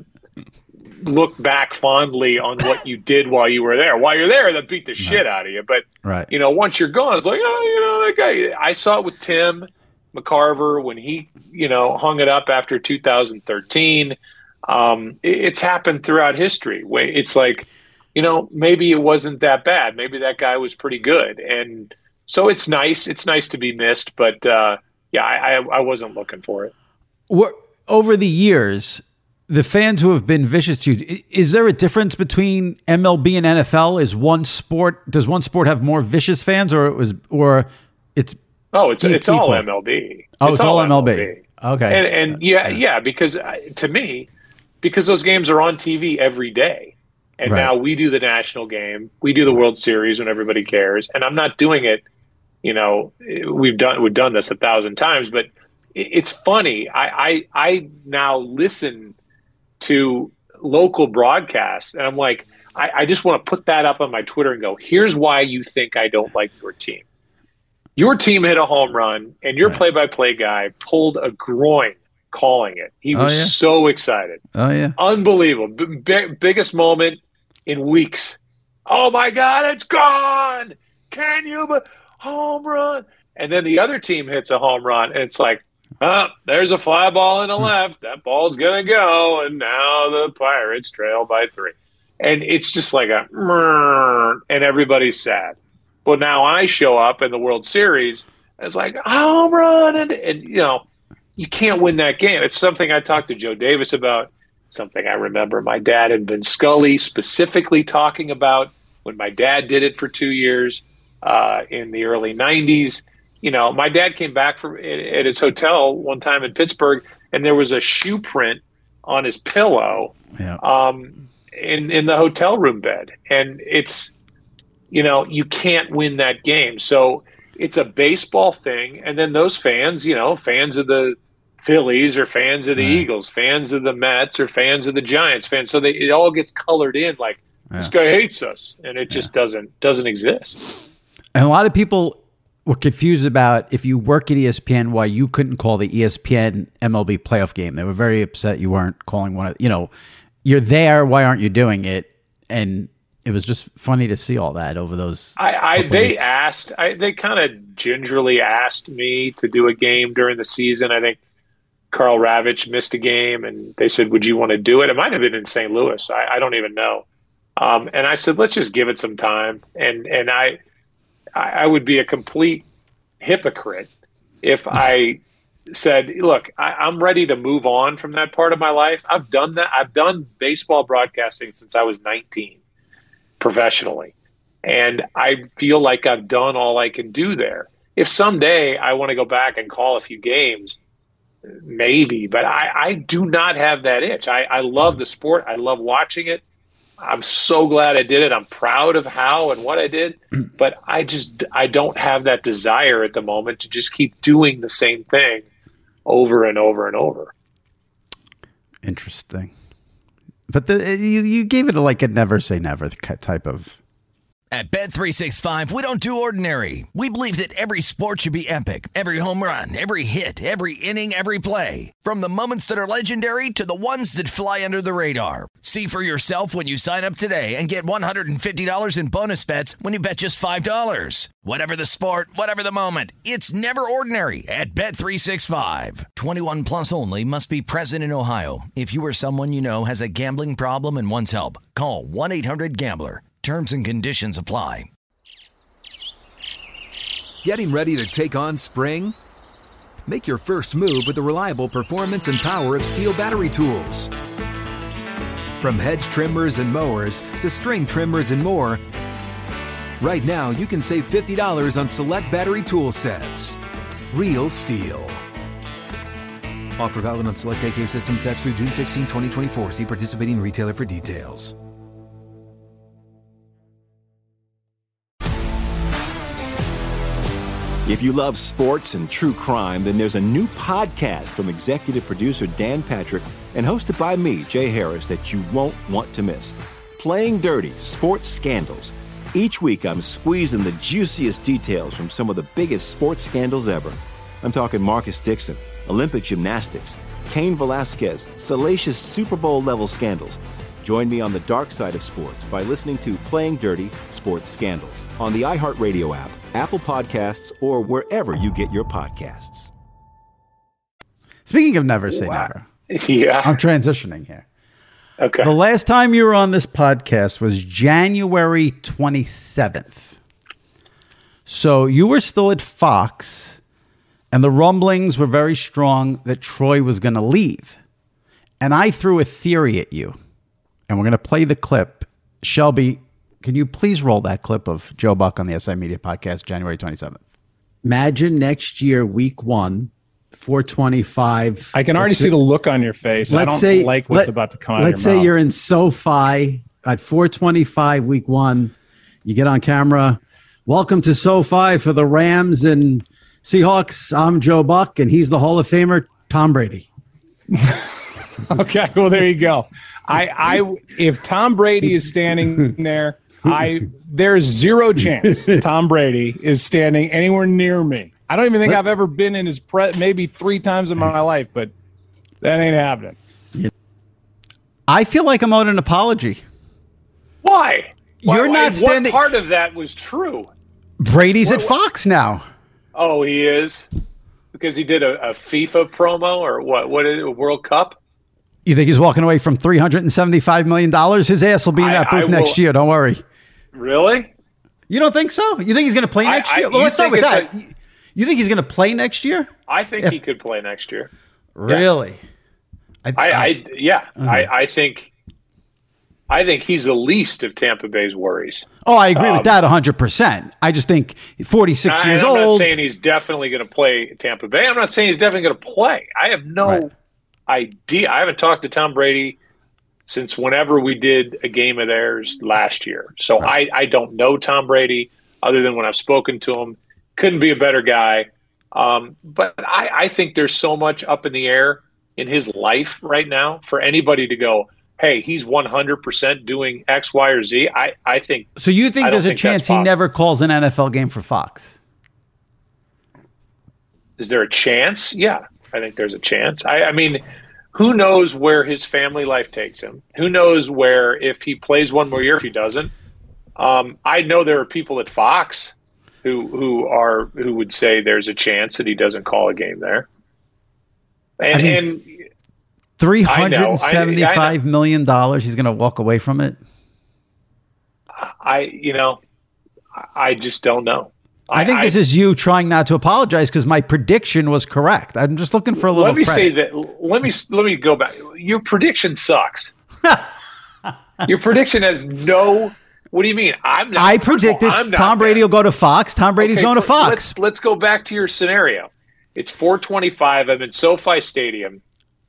look back fondly on what you did while you were there. While you're there, they'll beat the right. shit out of you. But, right. you know, once you're gone, it's like, oh, you know, that guy. I saw it with Tim McCarver when he, you know, hung it up after two thousand thirteen. Um, it, it's happened throughout history. It's like, you know, maybe it wasn't that bad. Maybe that guy was pretty good. And so it's nice. It's nice to be missed. But, uh, yeah, I, I, I wasn't looking for it. We're, over the years, the fans who have been vicious to you, is there a difference between M L B and N F L? Is one sport, does one sport have more vicious fans, or it was, or it's oh, it's e- it's all M L B. Oh, it's, it's all, all M L B. M L B. Okay, and and yeah, yeah, because to me, because those games are on T V every day. And Right. now we do the national game. We do the World Series when everybody cares. And I'm not doing it, you know, we've done we've done this a thousand times, but it, it's funny. I, I I now listen to local broadcasts and I'm like, I, I just want to put that up on my Twitter and go, here's why you think I don't like your team. Your team hit a home run and your Right. play-by-play guy pulled a groin calling it. He was Oh, yeah? so excited. Oh, yeah. Unbelievable. B- b- biggest moment in weeks. Oh my God, it's gone. Can you, be- home run. And then the other team hits a home run and it's like, oh, there's a fly ball in the left. That ball's going to go. And now the Pirates trail by three. And it's just like a, and everybody's sad. But now I show up in the World Series and it's like, home run. And, and you know, you can't win that game. It's something I talked to Joe Davis about, something I remember my dad and Vin Scully specifically talking about when my dad did it for two years uh, in the early nineties. You know, my dad came back from at his hotel one time in Pittsburgh, and there was a shoe print on his pillow Yeah. um, in, in the hotel room bed. And it's, you know, you can't win that game. So it's a baseball thing. And then those fans, you know, fans of the Phillies or fans of the Right. Eagles, fans of the Mets or fans of the Giants, fans. So they, it all gets colored in like this guy hates us, and it just doesn't doesn't exist. And a lot of people were confused about if you work at E S P N, why you couldn't call the E S P N M L B playoff game. They were very upset you weren't calling one of, you know, you're there, why aren't you doing it? And it was just funny to see all that over those. I, I couple they weeks. asked, I, they kind of gingerly asked me to do a game during the season. I think Carl Ravitch missed a game, and they said, "Would you want to do it?" It might have been in Saint Louis. I, I don't even know. Um, and I said, "Let's just give it some time." And and I, I would be a complete hypocrite if I said, "Look, I, I'm ready to move on from that part of my life. I've done that. I've done baseball broadcasting since I was nineteen, professionally, and I feel like I've done all I can do there. If someday I want to go back and call a few games." Maybe, but I, I do not have that itch. I, I love the sport. I love watching it. I'm so glad I did it. I'm proud of how and what I did, but I just, I don't have that desire at the moment to just keep doing the same thing over and over and over. Interesting. But the, you, you gave it a, like a never say never type of. At Bet three sixty-five, we don't do ordinary. We believe that every sport should be epic. Every home run, every hit, every inning, every play. From the moments that are legendary to the ones that fly under the radar. See for yourself when you sign up today and get one hundred fifty dollars in bonus bets when you bet just five dollars. Whatever the sport, whatever the moment, it's never ordinary at Bet three sixty-five. twenty-one plus only. Must be present in Ohio. If you or someone you know has a gambling problem and wants help, call one eight hundred gambler. Terms and conditions apply. Getting ready to take on spring? Make your first move with the reliable performance and power of Steel battery tools. From hedge trimmers and mowers to string trimmers and more, right now you can save fifty dollars on select battery tool sets. Real Steel. Offer valid on select A K system sets through June sixteenth, twenty twenty-four. See participating retailer for details. If you love sports and true crime, then there's a new podcast from executive producer Dan Patrick and hosted by me, Jay Harris, that you won't want to miss. Playing Dirty: Sports Scandals. Each week, I'm squeezing the juiciest details from some of the biggest sports scandals ever. I'm talking Marcus Dixon, Olympic gymnastics, Cain Velasquez, salacious Super Bowl-level scandals. Join me on the dark side of sports by listening to Playing Dirty: Sports Scandals on the iHeartRadio app, Apple Podcasts, or wherever you get your podcasts. Speaking of never say Wow. never, Yeah. I'm transitioning here. Okay. The last time you were on this podcast was January twenty-seventh. So you were still at Fox, and the rumblings were very strong that Troy was going to leave. And I threw a theory at you, and we're going to play the clip. Shelby, can you please roll that clip of Joe Buck on the S I Media Podcast, January twenty-seventh? Imagine next year, week one, four twenty-five. I can already Let's see the look on your face. I let's don't say, like what's let, about to come out Let's of your say mouth. you're in SoFi At four twenty-five, week one, you get on camera. Welcome to SoFi for the Rams and Seahawks. I'm Joe Buck, and he's the Hall of Famer, Tom Brady. Okay, well, there you go. I, I, if Tom Brady is standing there, I there's zero chance Tom Brady is standing anywhere near me. I don't even think I've ever been in his pre. Maybe three times in my life, but that ain't happening. I feel like I'm owed an apology. Why? You're Why, not standing. What part of that was true? Brady's what, at Fox now. Oh, he is? Because he did a, a FIFA promo or what? What is it, a World Cup? You think he's walking away from three hundred seventy-five million dollars? His ass will be in that booth next year. Don't worry. Really? You don't think so? You think he's going to play next I, year? I, Well, let's start with that. A, you think he's going to play next year? I think if, he could play next year. Really? Yeah. I, I, I yeah. Uh-huh. I, I think. I think he's the least of Tampa Bay's worries. Oh, I agree um, with that one hundred percent. I just think forty-six I, years I'm old. I'm not saying he's definitely going to play Tampa Bay. I'm not saying he's definitely going to play. I have no right. idea. I haven't talked to Tom Brady since whenever we did a game of theirs last year. So right. I, I don't know Tom Brady other than when I've spoken to him. Couldn't be a better guy. Um, but I, I think there's so much up in the air in his life right now for anybody to go, hey, he's one hundred percent doing X, Y, or Z. I, I think. So you think there's a think chance he never calls an N F L game for Fox? Is there a chance? Yeah, I think there's a chance. I, I mean, who knows where his family life takes him? Who knows where, if he plays one more year, if he doesn't? Um, I know there are people at Fox who who are who would say there's a chance that he doesn't call a game there. And I mean, and. Three hundred seventy-five million dollars. He's going to walk away from it. I, you know, I just don't know. I, I think this I, is you trying not to apologize because my prediction was correct. I'm just looking for a little. Let me credit. say that. Let me let me go back. Your prediction sucks. Your prediction has no. What do you mean? I'm not. I predicted all, I'm not Tom Brady there. will go to Fox. Tom Brady's okay, going to Fox. Let's, let's go back to your scenario. It's four twenty-five. I'm in SoFi Stadium.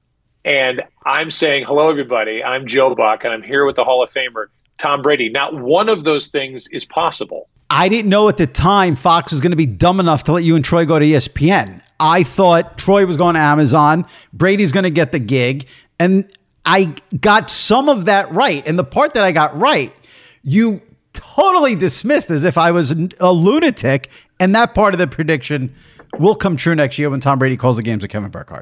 And I'm saying, hello, everybody. I'm Joe Buck, and I'm here with the Hall of Famer, Tom Brady. Not one of those things is possible. I didn't know at the time Fox was going to be dumb enough to let you and Troy go to E S P N. I thought Troy was going to Amazon. Brady's going to get the gig. And I got some of that right. And the part that I got right, you totally dismissed as if I was a lunatic. And that part of the prediction will come true next year when Tom Brady calls the games with Kevin Burkhardt.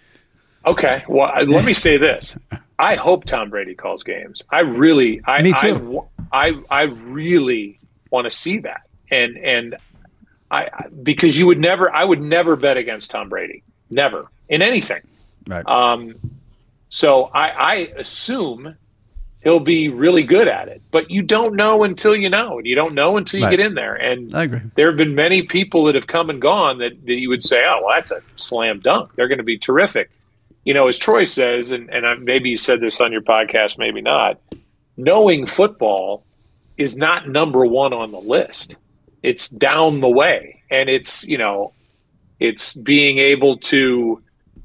Okay, well, let me say this. I hope Tom Brady calls games. I really, I, me too. I, I, I really want to see that, and and I because you would never, I would never bet against Tom Brady, never in anything. Right. Um, so I, I assume he'll be really good at it, but you don't know until you know, and you don't know until you right. get in there. And I agree. There have been many people that have come and gone that, that you would say, oh, well, that's a slam dunk. They're going to be terrific. You know, as Troy says, and, and I, maybe you said this on your podcast, maybe not, knowing football is not number one on the list. It's down the way. And it's, you know, it's being able to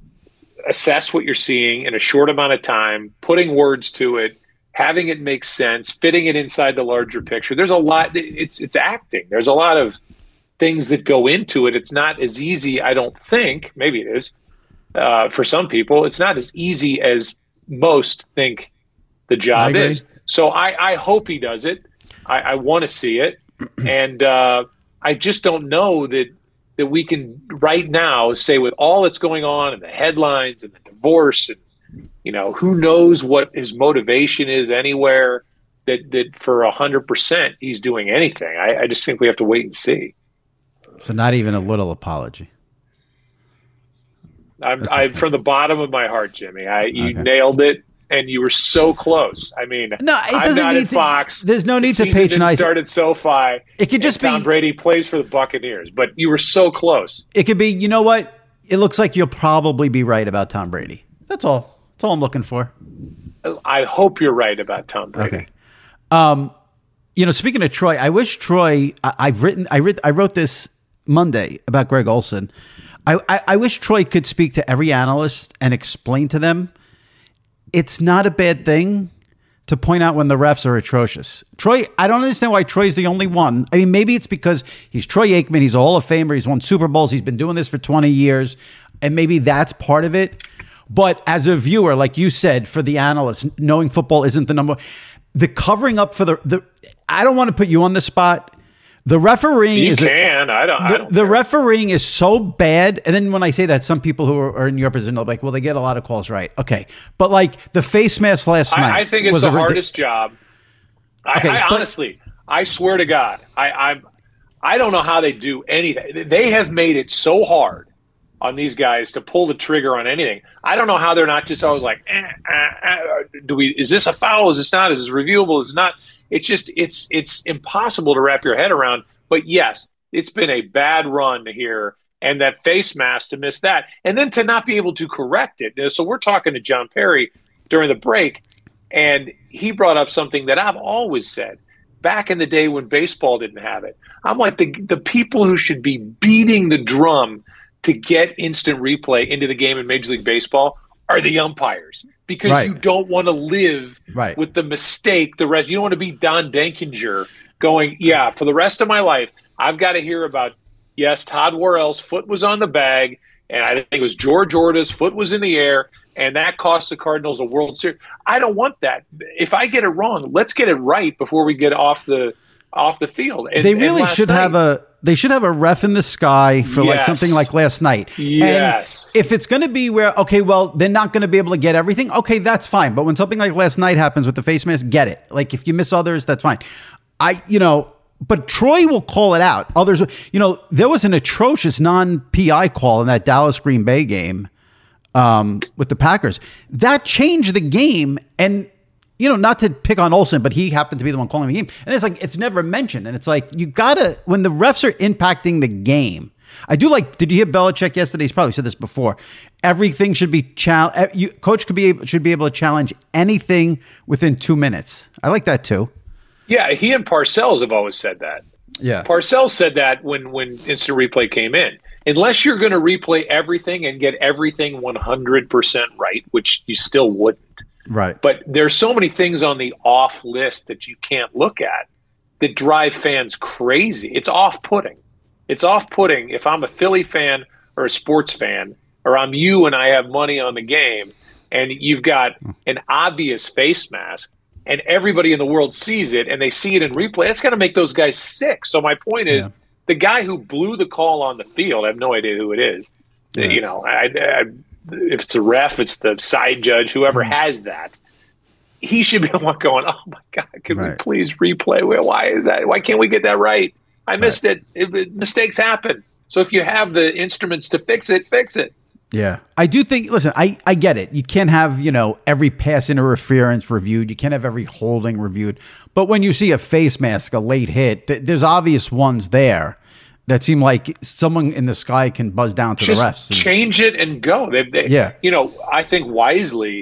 assess what you're seeing in a short amount of time, putting words to it, having it make sense, fitting it inside the larger picture. There's a lot. It's it's acting. There's a lot of things that go into it. It's not as easy, I don't think. Maybe it is. Uh, for some people, it's not as easy as most think the job is. So I, I hope he does it. I, I want to see it. And uh, I just don't know that that we can right now say with all that's going on and the headlines and the divorce and, you know, who knows what his motivation is anywhere, that, that for one hundred percent he's doing anything. I, I just think we have to wait and see. So not even a little apology. I'm, okay. I'm from the bottom of my heart, Jimmy. I you okay. nailed it, and you were so close. I mean, no, it I'm doesn't not need at to, Fox. There's no need the to patronize. Started SoFi. It could just be Tom Brady plays for the Buccaneers, but you were so close. It could be. You know what? It looks like you'll probably be right about Tom Brady. That's all. That's all I'm looking for. I hope you're right about Tom Brady. Okay. Um, you know, speaking of Troy, I wish Troy. I, I've written. I writ. I wrote this Monday about Greg Olsen. I, I, I wish Troy could speak to every analyst and explain to them it's not a bad thing to point out when the refs are atrocious. Troy, I don't understand why Troy's the only one. I mean, maybe it's because he's Troy Aikman. He's a Hall of Famer. He's won Super Bowls. He's been doing this for twenty years. And maybe that's part of it. But as a viewer, like you said, for the analyst, knowing football isn't the number. The covering up for the, the I don't want to put you on the spot. The refereeing you is can. A, I don't. The, I don't the refereeing is so bad. And then when I say that, some people who are, are in your position are like, well, they get a lot of calls right. Okay. But like the face mask last night. I, I think it's was the a ridic- hardest job. I, okay, I but, honestly, I swear to God, I, I'm, I don't know how they do anything. They have made it so hard on these guys to pull the trigger on anything. I don't know how they're not just always like, eh, eh, eh, do we? Is this a foul? Is this not? Is this reviewable? Is it not? It's just it's it's impossible to wrap your head around. But yes, it's been a bad run here, and that face mask to miss that, and then to not be able to correct it. So we're talking to John Perry during the break, and he brought up something that I've always said back in the day when baseball didn't have it. I'm like the the people who should be beating the drum to get instant replay into the game in Major League Baseball are the umpires, because right. you don't want to live right. with the mistake. The rest, you don't want to be Don Denkinger going, yeah, for the rest of my life, I've got to hear about, yes, Todd Worrell's foot was on the bag, and I think it was George Orta's foot was in the air, and that cost the Cardinals a World Series. I don't want that. If I get it wrong, let's get it right before we get off the off the field. And, they really should night, have a they should have a ref in the sky for yes. like something like last night. Yes. And if it's going to be where, okay, well, they're not going to be able to get everything. Okay, that's fine. But when something like last night happens with the face mask, get it. Like if you miss others, that's fine. I, you know, but Troy will call it out. Others, you know, there was an atrocious non-P I call in that Dallas Green Bay game um, with the Packers. That changed the game. And you know, not to pick on Olsen, but he happened to be the one calling the game. And it's like, it's never mentioned. And it's like, you gotta, when the refs are impacting the game, I do like, did you hear Belichick yesterday? He's probably said this before. Everything should be, challenged. Coach could be able, should be able to challenge anything within two minutes. I like that too. Yeah, he and Parcells have always said that. Yeah. Parcells said that when, when instant replay came in. Unless you're going to replay everything and get everything one hundred percent right, which you still wouldn't. Right. But there's so many things on the off list that you can't look at that drive fans crazy. It's off-putting. It's off-putting if I'm a Philly fan or a sports fan, or I'm you and I have money on the game, and you've got an obvious face mask, and everybody in the world sees it, and they see it in replay. That's going to make those guys sick. So my point is, yeah. the guy who blew the call on the field, I have no idea who it is. Yeah. You know, I, I if it's a ref, it's the side judge, whoever mm-hmm. has that, he should be the one going, oh, my God, can right. we please replay? Why is that? Why can't we get that right? I missed right. it. it. Mistakes happen. So if you have the instruments to fix it, fix it. Yeah. I do think, listen, I, I get it. You can't have, you know, every pass interference reviewed. You can't have every holding reviewed. But when you see a face mask, a late hit, th- there's obvious ones there that seem like someone in the sky can buzz down to Just the refs. And change it and go. They, they, yeah. You know, I think wisely,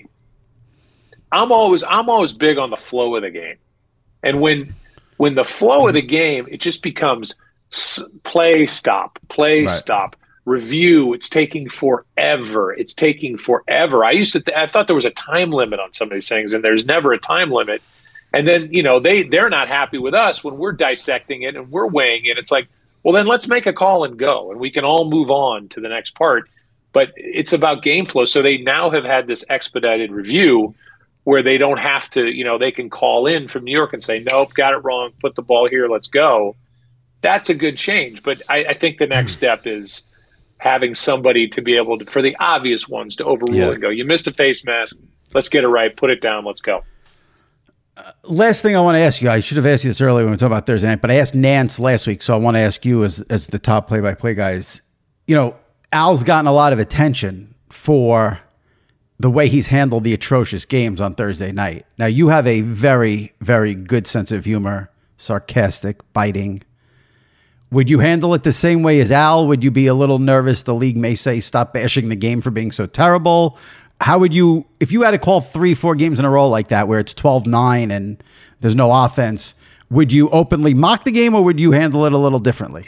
I'm always I'm always big on the flow of the game. And when when the flow mm-hmm. of the game, it just becomes play, stop, play, right. stop, review. It's taking forever. It's taking forever. I used to th- I thought there was a time limit on some of these things, and there's never a time limit. And then, you know, they, they're not happy with us when we're dissecting it and we're weighing it. It's like, well, then let's make a call and go, and we can all move on to the next part. But it's about game flow. So they now have had this expedited review where they don't have to, you know, they can call in from New York and say, nope, got it wrong, put the ball here, let's go. That's a good change. But I, I think the next step is having somebody to be able to, for the obvious ones, to overrule yeah. and go, you missed a face mask, let's get it right, put it down, let's go. Uh, last thing I want to ask you, I should have asked you this earlier when we talked about Thursday night, but I asked Nance last week, so I want to ask you as as the top play-by-play guys. You know, Al's gotten a lot of attention for the way he's handled the atrocious games on Thursday night. Now, you have a very, very good sense of humor, sarcastic, biting. Would you handle it the same way as Al? Would you be a little nervous the league may say stop bashing the game for being so terrible? How would you, if you had to call three, four games in a row like that where it's twelve nine and there's no offense, would you openly mock the game or would you handle it a little differently?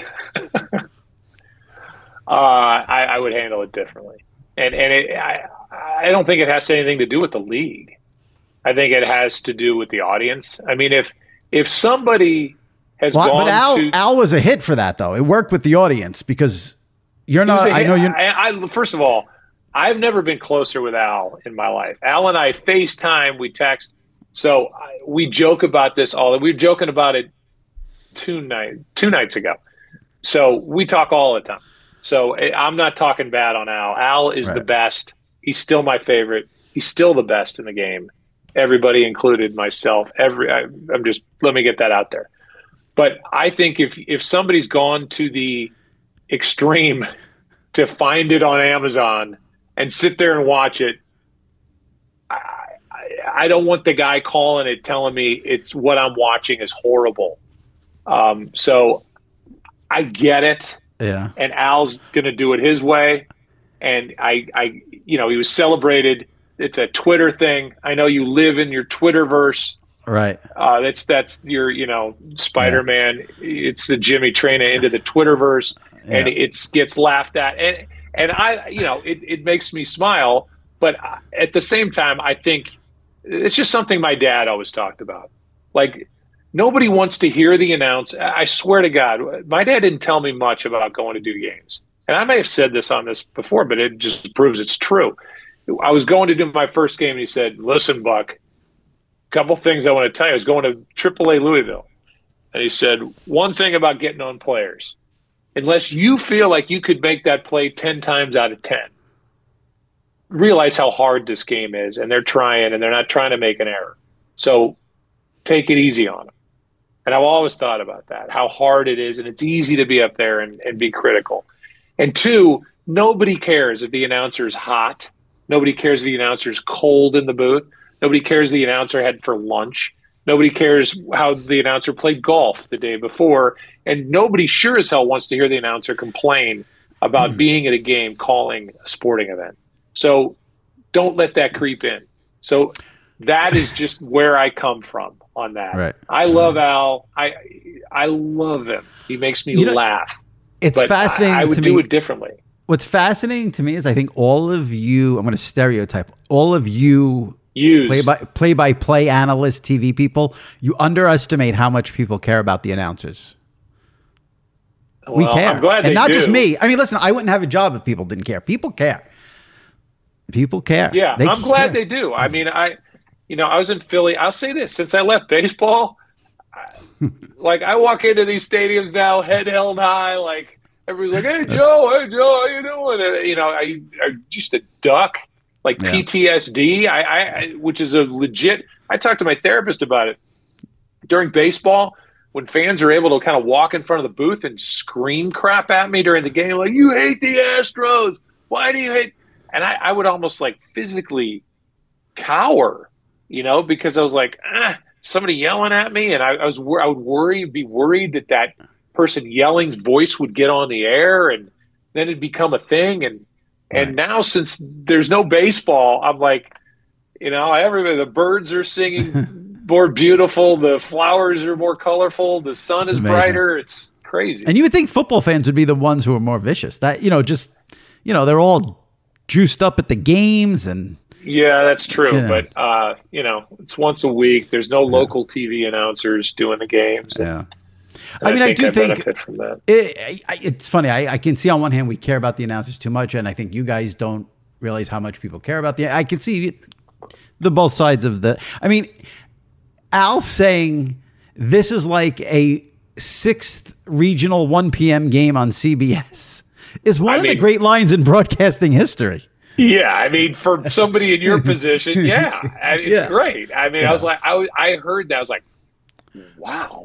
uh, I, I would handle it differently. And and it, I, I don't think it has anything to do with the league. I think it has to do with the audience. I mean, if if somebody has well, gone but Al, to Al was a hit for that, though. It worked with the audience because you're not. I know you're. I, I, first of all, I've never been closer with Al in my life. Al and I FaceTime, we text. So I, we joke about this all. We were joking about it two night two nights ago. So we talk all the time. So I'm not talking bad on Al. Al is right. the best. He's still my favorite. He's still the best in the game. Everybody, included myself. Every I, I'm just let me get that out there. But I think if if somebody's gone to the extreme to find it on Amazon and sit there and watch it, I, I, I don't want the guy calling it telling me it's what I'm watching is horrible. Um, so I get it. Yeah. And Al's going to do it his way. And I, I, you know, he was celebrated. It's a Twitter thing. I know you live in your Twitterverse. Right. Uh, that's, that's your, you know, Spider-Man. Yeah. It's the Jimmy Traina into the Twitterverse. Yeah. And it gets laughed at. And, and I, you know, it, it makes me smile. But at the same time, I think it's just something my dad always talked about. Like, nobody wants to hear the announce. I swear to God, my dad didn't tell me much about going to do games. And I may have said this on this before, but it just proves it's true. I was going to do my first game, and he said, listen, Buck, a couple things I want to tell you. I was going to triple A Louisville. And he said, one thing about getting on players, unless you feel like you could make that play ten times out of ten, realize how hard this game is, and they're trying, and they're not trying to make an error. So take it easy on them. And I've always thought about that, how hard it is, and it's easy to be up there and, and be critical. And two, nobody cares if the announcer is hot. Nobody cares if the announcer is cold in the booth. Nobody cares if the announcer had for lunch. Nobody cares how the announcer played golf the day before. And nobody sure as hell wants to hear the announcer complain about mm. being at a game calling a sporting event. So don't let that creep in. So that is just where I come from on that. Right. I love Al. I I love him. He makes me you know, laugh. It's but fascinating I, I would to do me. it differently. What's fascinating to me is I think all of you, I'm going to stereotype, all of you Use. play by play by play analysts, T V people, you underestimate how much people care about the announcers. Well, we care. I'm glad and they not do. just me. I mean, listen, I wouldn't have a job if people didn't care. People care. People care. Yeah, they I'm care. glad they do. I mean, I, you know, I was in Philly. I'll say this: since I left baseball, I, like I walk into these stadiums now, head held high, like everybody's like, "Hey Joe, hey Joe, how you doing?" And, you know, I, I used to duck, like yeah. P T S D. I, I, which is a legit. I talked to my therapist about it during baseball. When fans are able to kind of walk in front of the booth and scream crap at me during the game, like, you hate the Astros. Why do you hate? And I, I would almost like physically cower, you know, because I was like, ah, somebody yelling at me. And I, I was, I would worry, be worried that that person yelling's voice would get on the air and then it'd become a thing. And, right. and now since there's no baseball, I'm like, you know, everybody, the birds are singing more beautiful. The flowers are more colorful. The sun That's is amazing. Brighter. It's crazy. And you would think football fans would be the ones who are more vicious. That, you know, just, you know, they're all juiced up at the games and. Yeah, that's true. You know. But, uh, you know, it's once a week. There's no yeah. local T V announcers doing the games. Yeah. I mean, I, I do I think benefit from that. It, it's funny. I, I can see on one hand we care about the announcers too much, and I think you guys don't realize how much people care about the. I can see the both sides of the. I mean, Al saying this is like a sixth regional one p.m. game on C B S is one I of mean, the great lines in broadcasting history. Yeah, I mean, for somebody in your position, yeah, it's yeah. great. I mean, yeah. I was like, I, I heard that, I was like, wow.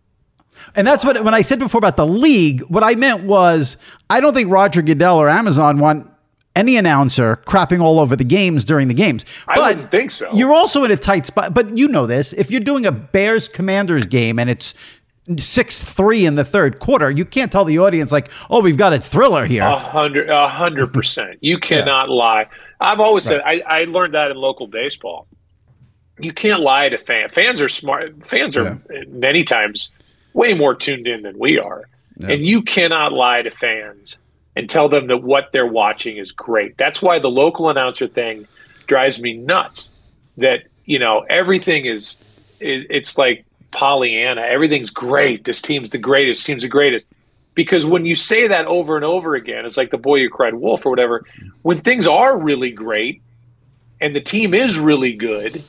And that's what, when I said before about the league, what I meant was, I don't think Roger Goodell or Amazon want any announcer crapping all over the games during the games. But I wouldn't think so. You're also in a tight spot, but you know this. If you're doing a Bears Commanders game and it's six three in the third quarter, you can't tell the audience like, oh, we've got a thriller here. A hundred, a hundred percent. You cannot yeah. lie. I've always said, right. I, I learned that in local baseball. You can't lie to fans. Fans are smart. Fans are yeah. many times way more tuned in than we are. Yeah. And you cannot lie to fans and tell them that what they're watching is great. That's why the local announcer thing drives me nuts. That you know, everything is, it, it's like Pollyanna. Everything's great. This team's the greatest. This team's the greatest. Because when you say that over and over again, it's like the boy who cried wolf or whatever. When things are really great and the team is really good,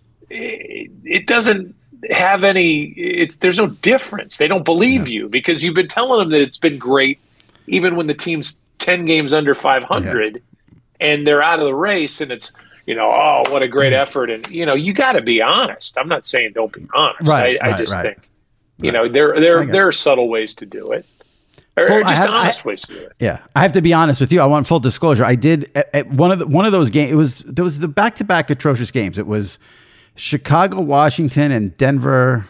it, it doesn't have any, it's, there's no difference. They don't believe yeah. you because you've been telling them that it's been great even when the team's ten games under five hundred yeah. and they're out of the race and it's, you know, oh, what a great effort. And, you know, you got to be honest. I'm not saying don't be honest. Right, I, I right, just right. think, you right. know, there, there, there are subtle ways to do it. Or, full, or just have, honest I, ways to do it. Yeah, I have to be honest with you. I want full disclosure. I did at, at one of the, one of those games. It was there was the back to back atrocious games. It was Chicago, Washington, and Denver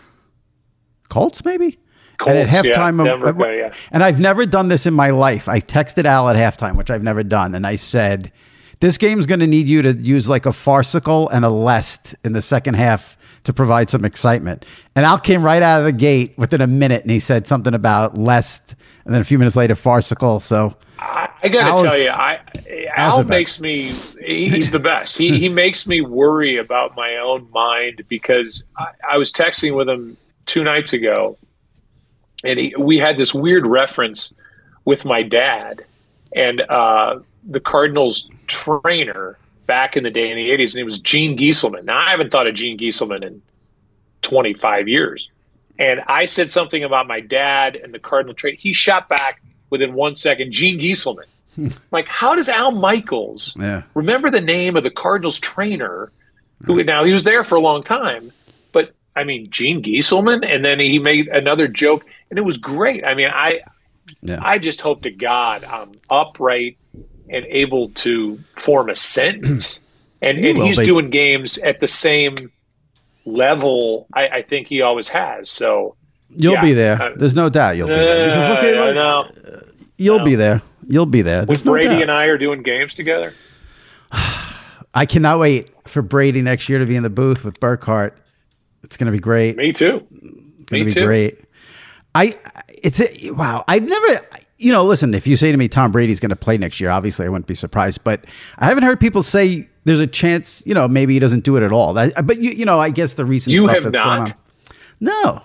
Colts, maybe. Colts, and at halftime, yeah, Denver, I, yeah. and I've never done this in my life. I texted Al at halftime, which I've never done, and I said, "This game's going to need you to use like a farcical and a lest in the second half." To provide some excitement. And Al came right out of the gate within a minute and he said something about lest and then a few minutes later farcical. So I, I gotta tell you, I Al makes me he's the best. He he makes me worry about my own mind because I, I was texting with him two nights ago and he, we had this weird reference with my dad and uh, the Cardinals trainer back in the day in the eighties, and it was Gene Gieselman. Now, I haven't thought of Gene Gieselman in twenty-five years. And I said something about my dad and the Cardinal trade. He shot back within one second, Gene Gieselman. Like, how does Al Michaels yeah. remember the name of the Cardinals trainer, who right. now he was there for a long time, but, I mean, Gene Gieselman? And then he made another joke, and it was great. I mean, I, yeah. I just hope to God I'm upright and able to form a sentence. And, and he's be. doing games at the same level I, I think he always has. So you'll yeah. be there. Uh, There's no doubt you'll be there. Because look at I know. Uh, you'll no. be there. You'll be there. There's When no Brady doubt. and I are doing games together. I cannot wait for Brady next year to be in the booth with Burkhardt. It's going to be great. Me too. It's going to be too. great. I, it's a, wow. I've never, you know, listen, if you say to me, Tom Brady's going to play next year, obviously I wouldn't be surprised, but I haven't heard people say there's a chance, you know, maybe he doesn't do it at all. That, but you, you know, I guess the recent you stuff have that's not? going on. No.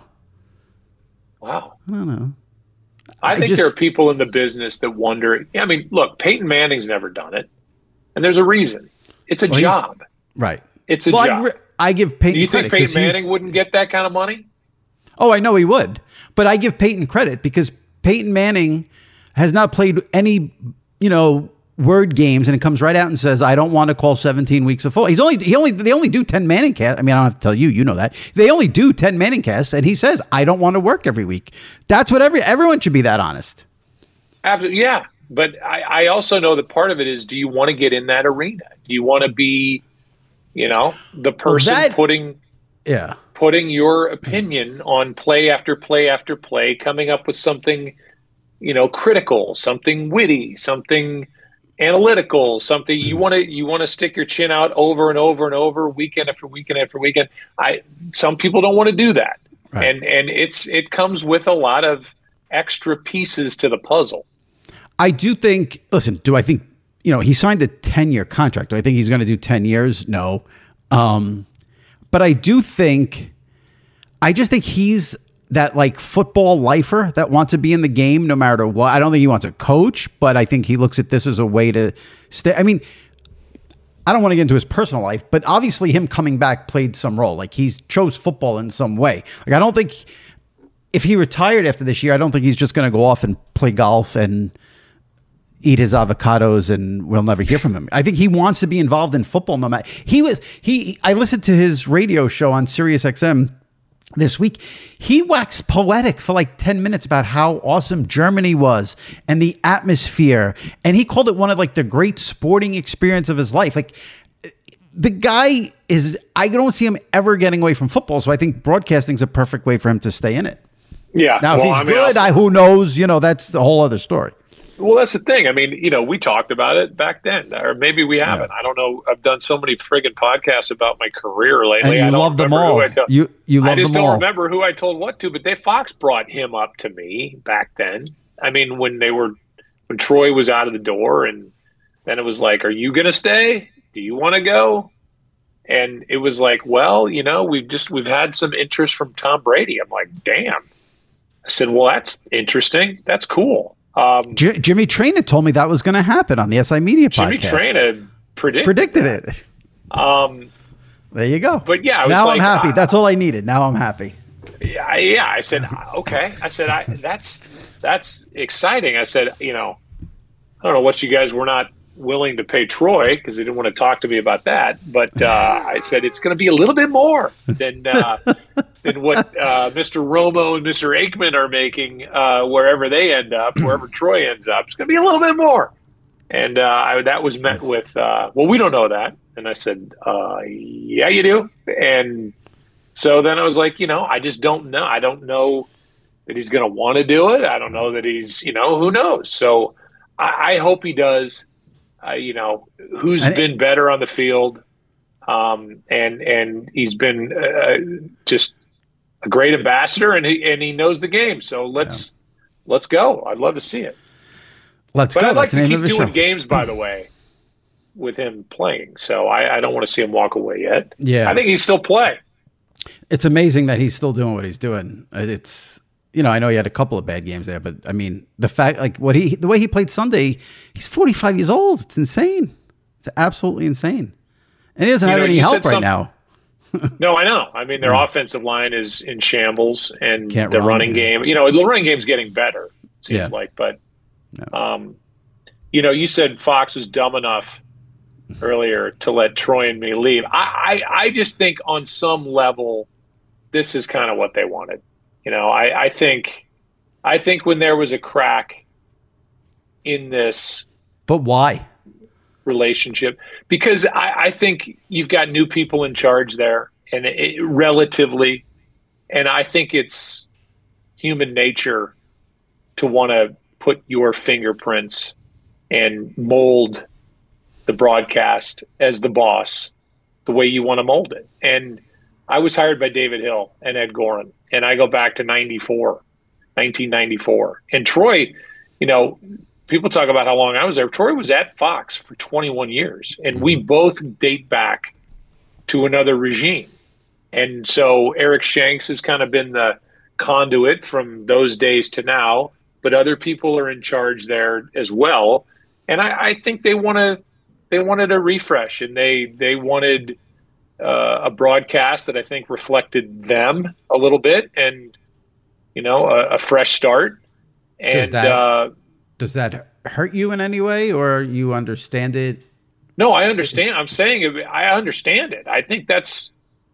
Wow. I don't know. I, I think just, there are people in the business that wonder, I mean, look, Peyton Manning's never done it. And there's a reason. It's a well, job. He, right. It's a well, job. I, I give Peyton Do you think credit Peyton Manning wouldn't get that kind of money? Oh, I know he would. But I give Peyton credit because Peyton Manning has not played any, you know, word games, and it comes right out and says, I don't want to call seventeen weeks of full. He's only, he only, they only do ten Manning casts. I mean, I don't have to tell you, you know that. They only do ten Manning casts, and he says, I don't want to work every week. That's what every, everyone should be that honest. Absolutely. Yeah. But I, I also know that part of it is, do you want to get in that arena? Do you want to be, you know, the person well, that, putting, yeah, putting your opinion on play after play after play, coming up with something, you know, critical, something witty, something analytical, something you want to you want to stick your chin out over and over and over, weekend after weekend after weekend. I some people don't want to do that, right. and and it's it comes with a lot of extra pieces to the puzzle. I do think. Listen, do I think you know he signed a ten-year contract? Do I think he's going to do ten years? No, um, but I do think. I just think he's that like football lifer that wants to be in the game no matter what. I don't think he wants to coach, but I think he looks at this as a way to stay. I mean, I don't want to get into his personal life, but obviously him coming back played some role. Like he chose football in some way. Like I don't think if he retired after this year, I don't think he's just going to go off and play golf and eat his avocados and we'll never hear from him. I think he wants to be involved in football no matter. He was, he, I listened to his radio show on Sirius X M this week. He waxed poetic for like ten minutes about how awesome Germany was and the atmosphere. And he called it one of like the great sporting experience of his life. Like the guy is, I don't see him ever getting away from football. So I think broadcasting's a perfect way for him to stay in it. Yeah. Now, well, if he's I mean, good, also, I, who knows, you know, that's the whole other story. Well, that's the thing. I mean, you know, we talked about it back then, or maybe we haven't. Yeah. I don't know. I've done so many friggin' podcasts about my career lately. And you I don't love them all. I tell, you you love I just them don't all. remember who I told what to. But they Fox brought him up to me back then. I mean, when they were when Troy was out of the door, and then it was like, "Are you going to stay? Do you want to go?" And it was like, well, you know, we've just we've had some interest from Tom Brady. I'm like, damn. I said, well, that's interesting. That's cool. Um, J- Jimmy Traina told me that was going to happen on the S I Media Jimmy podcast. Jimmy Traina predicted, predicted that. it. Um, there you go. But yeah, I was now like, I'm happy. Uh, that's all I needed. Now I'm happy. Yeah, yeah. I said, okay. I said, I, that's that's exciting. I said, you know, I don't know what you guys were not willing to pay Troy because they didn't want to talk to me about that. But uh, I said it's going to be a little bit more than uh, than what uh, Mister Romo and Mister Aikman are making uh, wherever they end up, wherever Troy ends up. It's going to be a little bit more. And uh, I, that was met with, uh, well, we don't know that. And I said, uh, yeah, you do. And so then I was like, you know, I just don't know. I don't know that he's going to want to do it. I don't know that he's, you know, who knows? So I, I hope he does. Uh, you know, who's and been it, better on the field. Um, and, and he's been uh, just a great ambassador, and he, and he knows the game. So let's, yeah. let's go. I'd love to see it. Let's but go. I'd like That's to keep doing show. games, by the way, with him playing. So I, I don't want to see him walk away yet. Yeah. I think he's still play. It's amazing that he's still doing what he's doing. It's, you know, I know he had a couple of bad games there, but I mean, the fact, like what he, the way he played Sunday, he's forty-five years old. It's insane. It's absolutely insane. And he doesn't You have know, any you help said right now. No, I know. I mean, their Yeah. offensive line is in shambles, and Can't the run, running yeah. game, you know, the running game's getting better, it seems Yeah. like. But, No. um, you know, you said Fox was dumb enough earlier to let Troy and me leave. I, I, I just think on some level, this is kind of what they wanted. You know, I, I think, I think when there was a crack in this But why? relationship, because I, I think you've got new people in charge there, and it, relatively, and I think it's human nature to want to put your fingerprints and mold the broadcast as the boss the way you want to mold it. And I was hired by David Hill and Ed Goren, and I go back to ninety-four, nineteen ninety-four. And Troy, you know, people talk about how long I was there. Troy was at Fox for twenty-one years, and we both date back to another regime. And so Eric Shanks has kind of been the conduit from those days to now, but other people are in charge there as well. And I, I think they want to, they wanted a refresh, and they, they wanted uh, a broadcast that I think reflected them a little bit, and, you know, a, a fresh start. And, Does that, uh, does that hurt you in any way, or you understand it? No, I understand. I'm saying it, I understand it. I think that's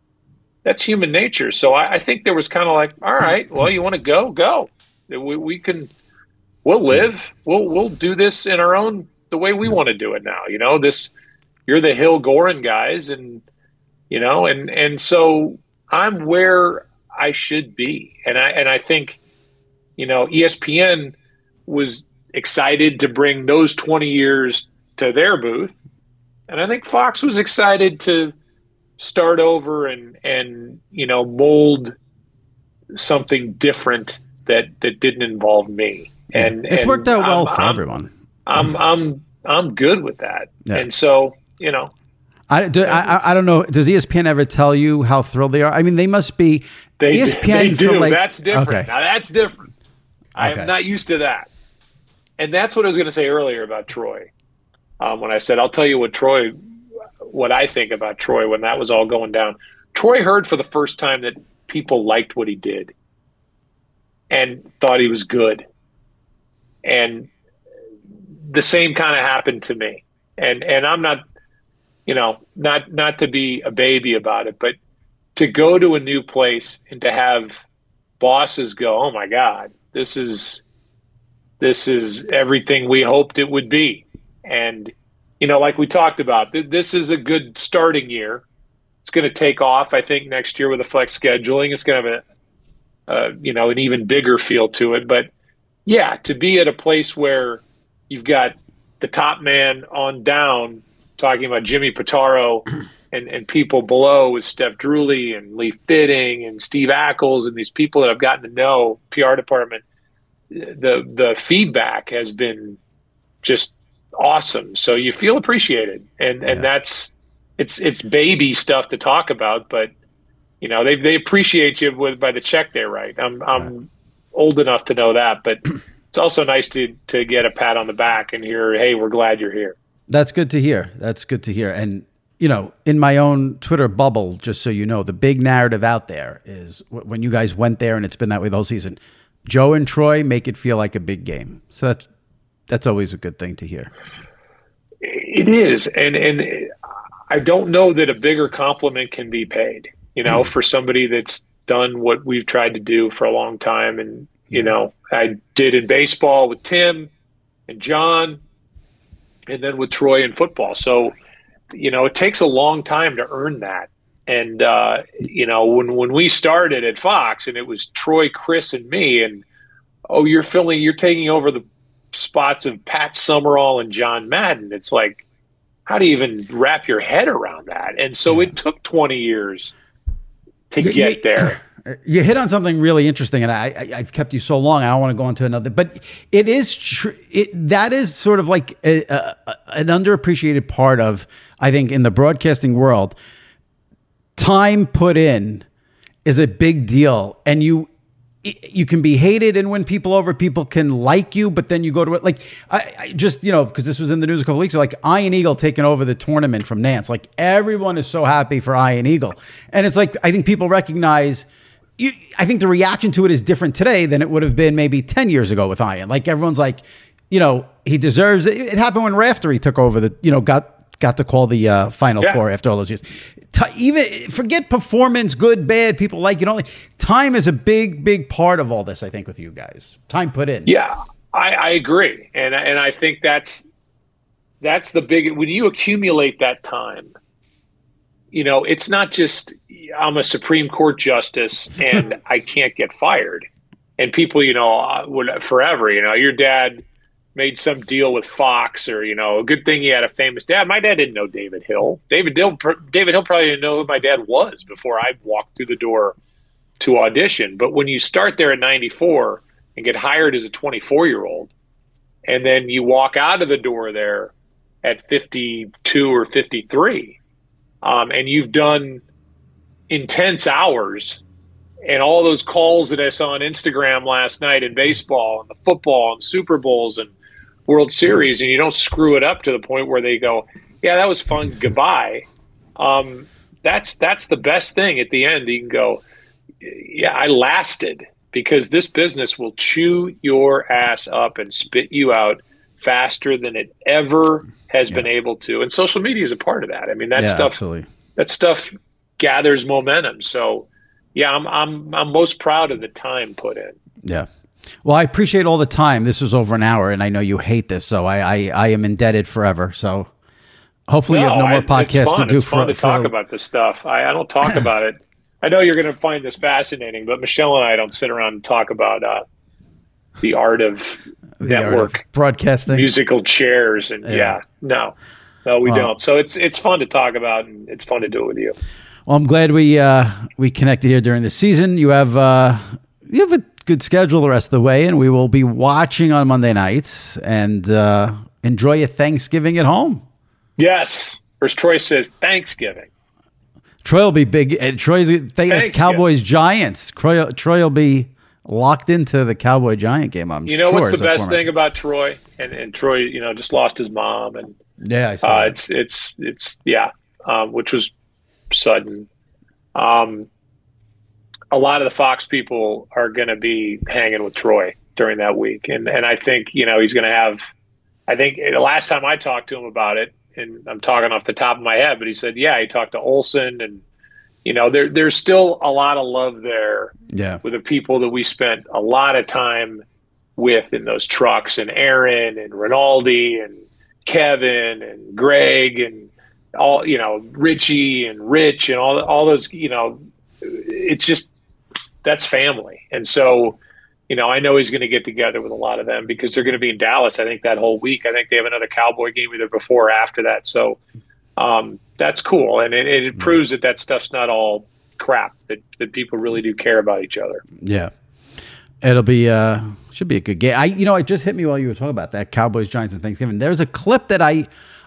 that's human nature. So I, I think there was kind of like, all right, well, you want to go, go. We, we can, we'll live. We'll we'll do this in our own the way we want to do it now. You know, this you're the Hill Goren guys, and you know, and and so I'm where I should be, and I and I think, you know, E S P N was excited to bring those twenty years to their booth. And I think Fox was excited to start over and, and, you know, mold something different that, that didn't involve me. And it's and worked out well I'm, for I'm, everyone. I'm, I'm, I'm good with that. Yeah. And so, you know, I, do, I, I don't know. Does E S P N ever tell you how thrilled they are? I mean, they must be. they, E S P N they do. for like, That's different. Okay. Now that's different. Okay. I'm not used to that. And that's what I was going to say earlier about Troy. Um, when I said, I'll tell you what Troy, what I think about Troy when that was all going down. Troy heard for the first time that people liked what he did and thought he was good. And the same kind of happened to me. And and I'm not, you know, not not to be a baby about it, but to go to a new place and to have bosses go, oh my God, this is this is everything we hoped it would be. And, you know, like we talked about, th- this is a good starting year. It's going to take off, I think, next year with the flex scheduling. It's going to have a, uh, you know, an even bigger feel to it. But, yeah, to be at a place where you've got the top man on down talking about Jimmy Pitaro and, and people below with Steph Drewley and Lee Fitting and Steve Ackles and these people that I've gotten to know, P R department, the the feedback has been just awesome. So you feel appreciated, and and Yeah. that's it's it's baby stuff to talk about, but you know they they appreciate you with by the check they write. I'm I'm right. old enough to know that, but it's also nice to to get a pat on the back and hear, hey, we're glad you're here. That's good to hear. That's good to hear. And you know, in my own Twitter bubble, just so you know, the big narrative out there is when you guys went there, and it's been that way the whole season. Joe and Troy make it feel like a big game, so that's that's always a good thing to hear. It is, and and I don't know that a bigger compliment can be paid. You know, mm. for somebody that's done what we've tried to do for a long time, and you know, I did in baseball with Tim and John, and then with Troy in football. So. You know, it takes a long time to earn that. And, uh, you know, when, when we started at Fox and it was Troy, Chris, and me, and, oh, you're filling, you're taking over the spots of Pat Summerall and John Madden. It's like, how do you even wrap your head around that? And so it took twenty years to you, get you, there. You hit on something really interesting, and I, I, I've kept you so long. I don't want to go into another, but it is true. It, that is sort of like a, a, an underappreciated part of, I think, in the broadcasting world. Time put in is a big deal, and you you can be hated and win people over. People can like you, but then you go to it. Like I, I just, you know, because this was in the news a couple weeks ago, like Iron Eagle taking over the tournament from Nance. Like everyone is so happy for Iron Eagle, and it's like I think people recognize. You, I think the reaction to it is different today than it would have been maybe ten years ago with Ian. Like everyone's like, you know, he deserves it. It happened when Raftery took over the, you know, got got to call the uh, Final yeah. Four after all those years. T- even forget performance, good, bad. People like you know, time is a big, big part of all this. I think with you guys, time put in. Yeah, I, I agree, and and I think that's that's the big when you accumulate that time. You know, it's not just I'm a Supreme Court justice and I can't get fired. And people, you know, would forever, you know, your dad made some deal with Fox or, you know, a good thing he had a famous dad. My dad didn't know David Hill. David Hill, David Hill probably didn't know who my dad was before I walked through the door to audition. But when you start there at ninety-four and get hired as a twenty-four-year-old, and then you walk out of the door there at fifty-two or fifty-three, Um, and you've done intense hours and all those calls that I saw on Instagram last night in baseball and the football and Super Bowls and World Series, and you don't screw it up to the point where they go, yeah, that was fun, goodbye. Um, that's that's the best thing at the end. You can go, yeah, I lasted, because this business will chew your ass up and spit you out faster than it ever has yeah. been able to. And social media is a part of that. I mean, that yeah, stuff, absolutely. that stuff gathers momentum. So yeah, I'm, I'm, I'm most proud of the time put in. Yeah. Well, I appreciate all the time. This was over an hour and I know you hate this, so I, I, I am indebted forever. So hopefully no, you have no more I, podcasts to do it's for, fun to for, talk about this stuff. I, I don't talk about it. I know you're going to find this fascinating, but Michelle and I don't sit around and talk about, uh, the art of the network art of broadcasting, musical chairs, and yeah, yeah no, no, we well, don't. So it's it's fun to talk about, and it's fun to do it with you. Well, I'm glad we uh, we connected here during the season. You have uh, you have a good schedule the rest of the way, and we will be watching on Monday nights and uh, enjoy your Thanksgiving at home. Yes, or as Troy says, Thanksgiving. Troy will be big. Uh, Troy's they, Cowboys Giants. Troy, Troy will be locked into the Cowboy Giant game. I'm you know sure, what's the best thing about Troy and, and Troy, you know, just lost his mom and yeah, I saw uh, it's it's it's yeah, um, which was sudden. Um, a lot of the Fox people are going to be hanging with Troy during that week, and and I think you know he's going to have. I think the last time I talked to him about it, and I'm talking off the top of my head, but he said, yeah, he talked to Olsen and. You know, there there's still a lot of love there yeah. with the people that we spent a lot of time with in those trucks, and Aaron and Rinaldi and Kevin and Greg and all, you know, Richie and Rich and all all those, you know, it's just, that's family. And so, you know, I know he's going to get together with a lot of them because they're going to be in Dallas, I think, that whole week. I think they have another Cowboy game either before or after that. So, um, that's cool, and it, it proves that that stuff's not all crap. That that people really do care about each other. Yeah, it'll be uh, should be a good game. I you know it just hit me while you were talking about that Cowboys Giants and Thanksgiving. There's a clip that I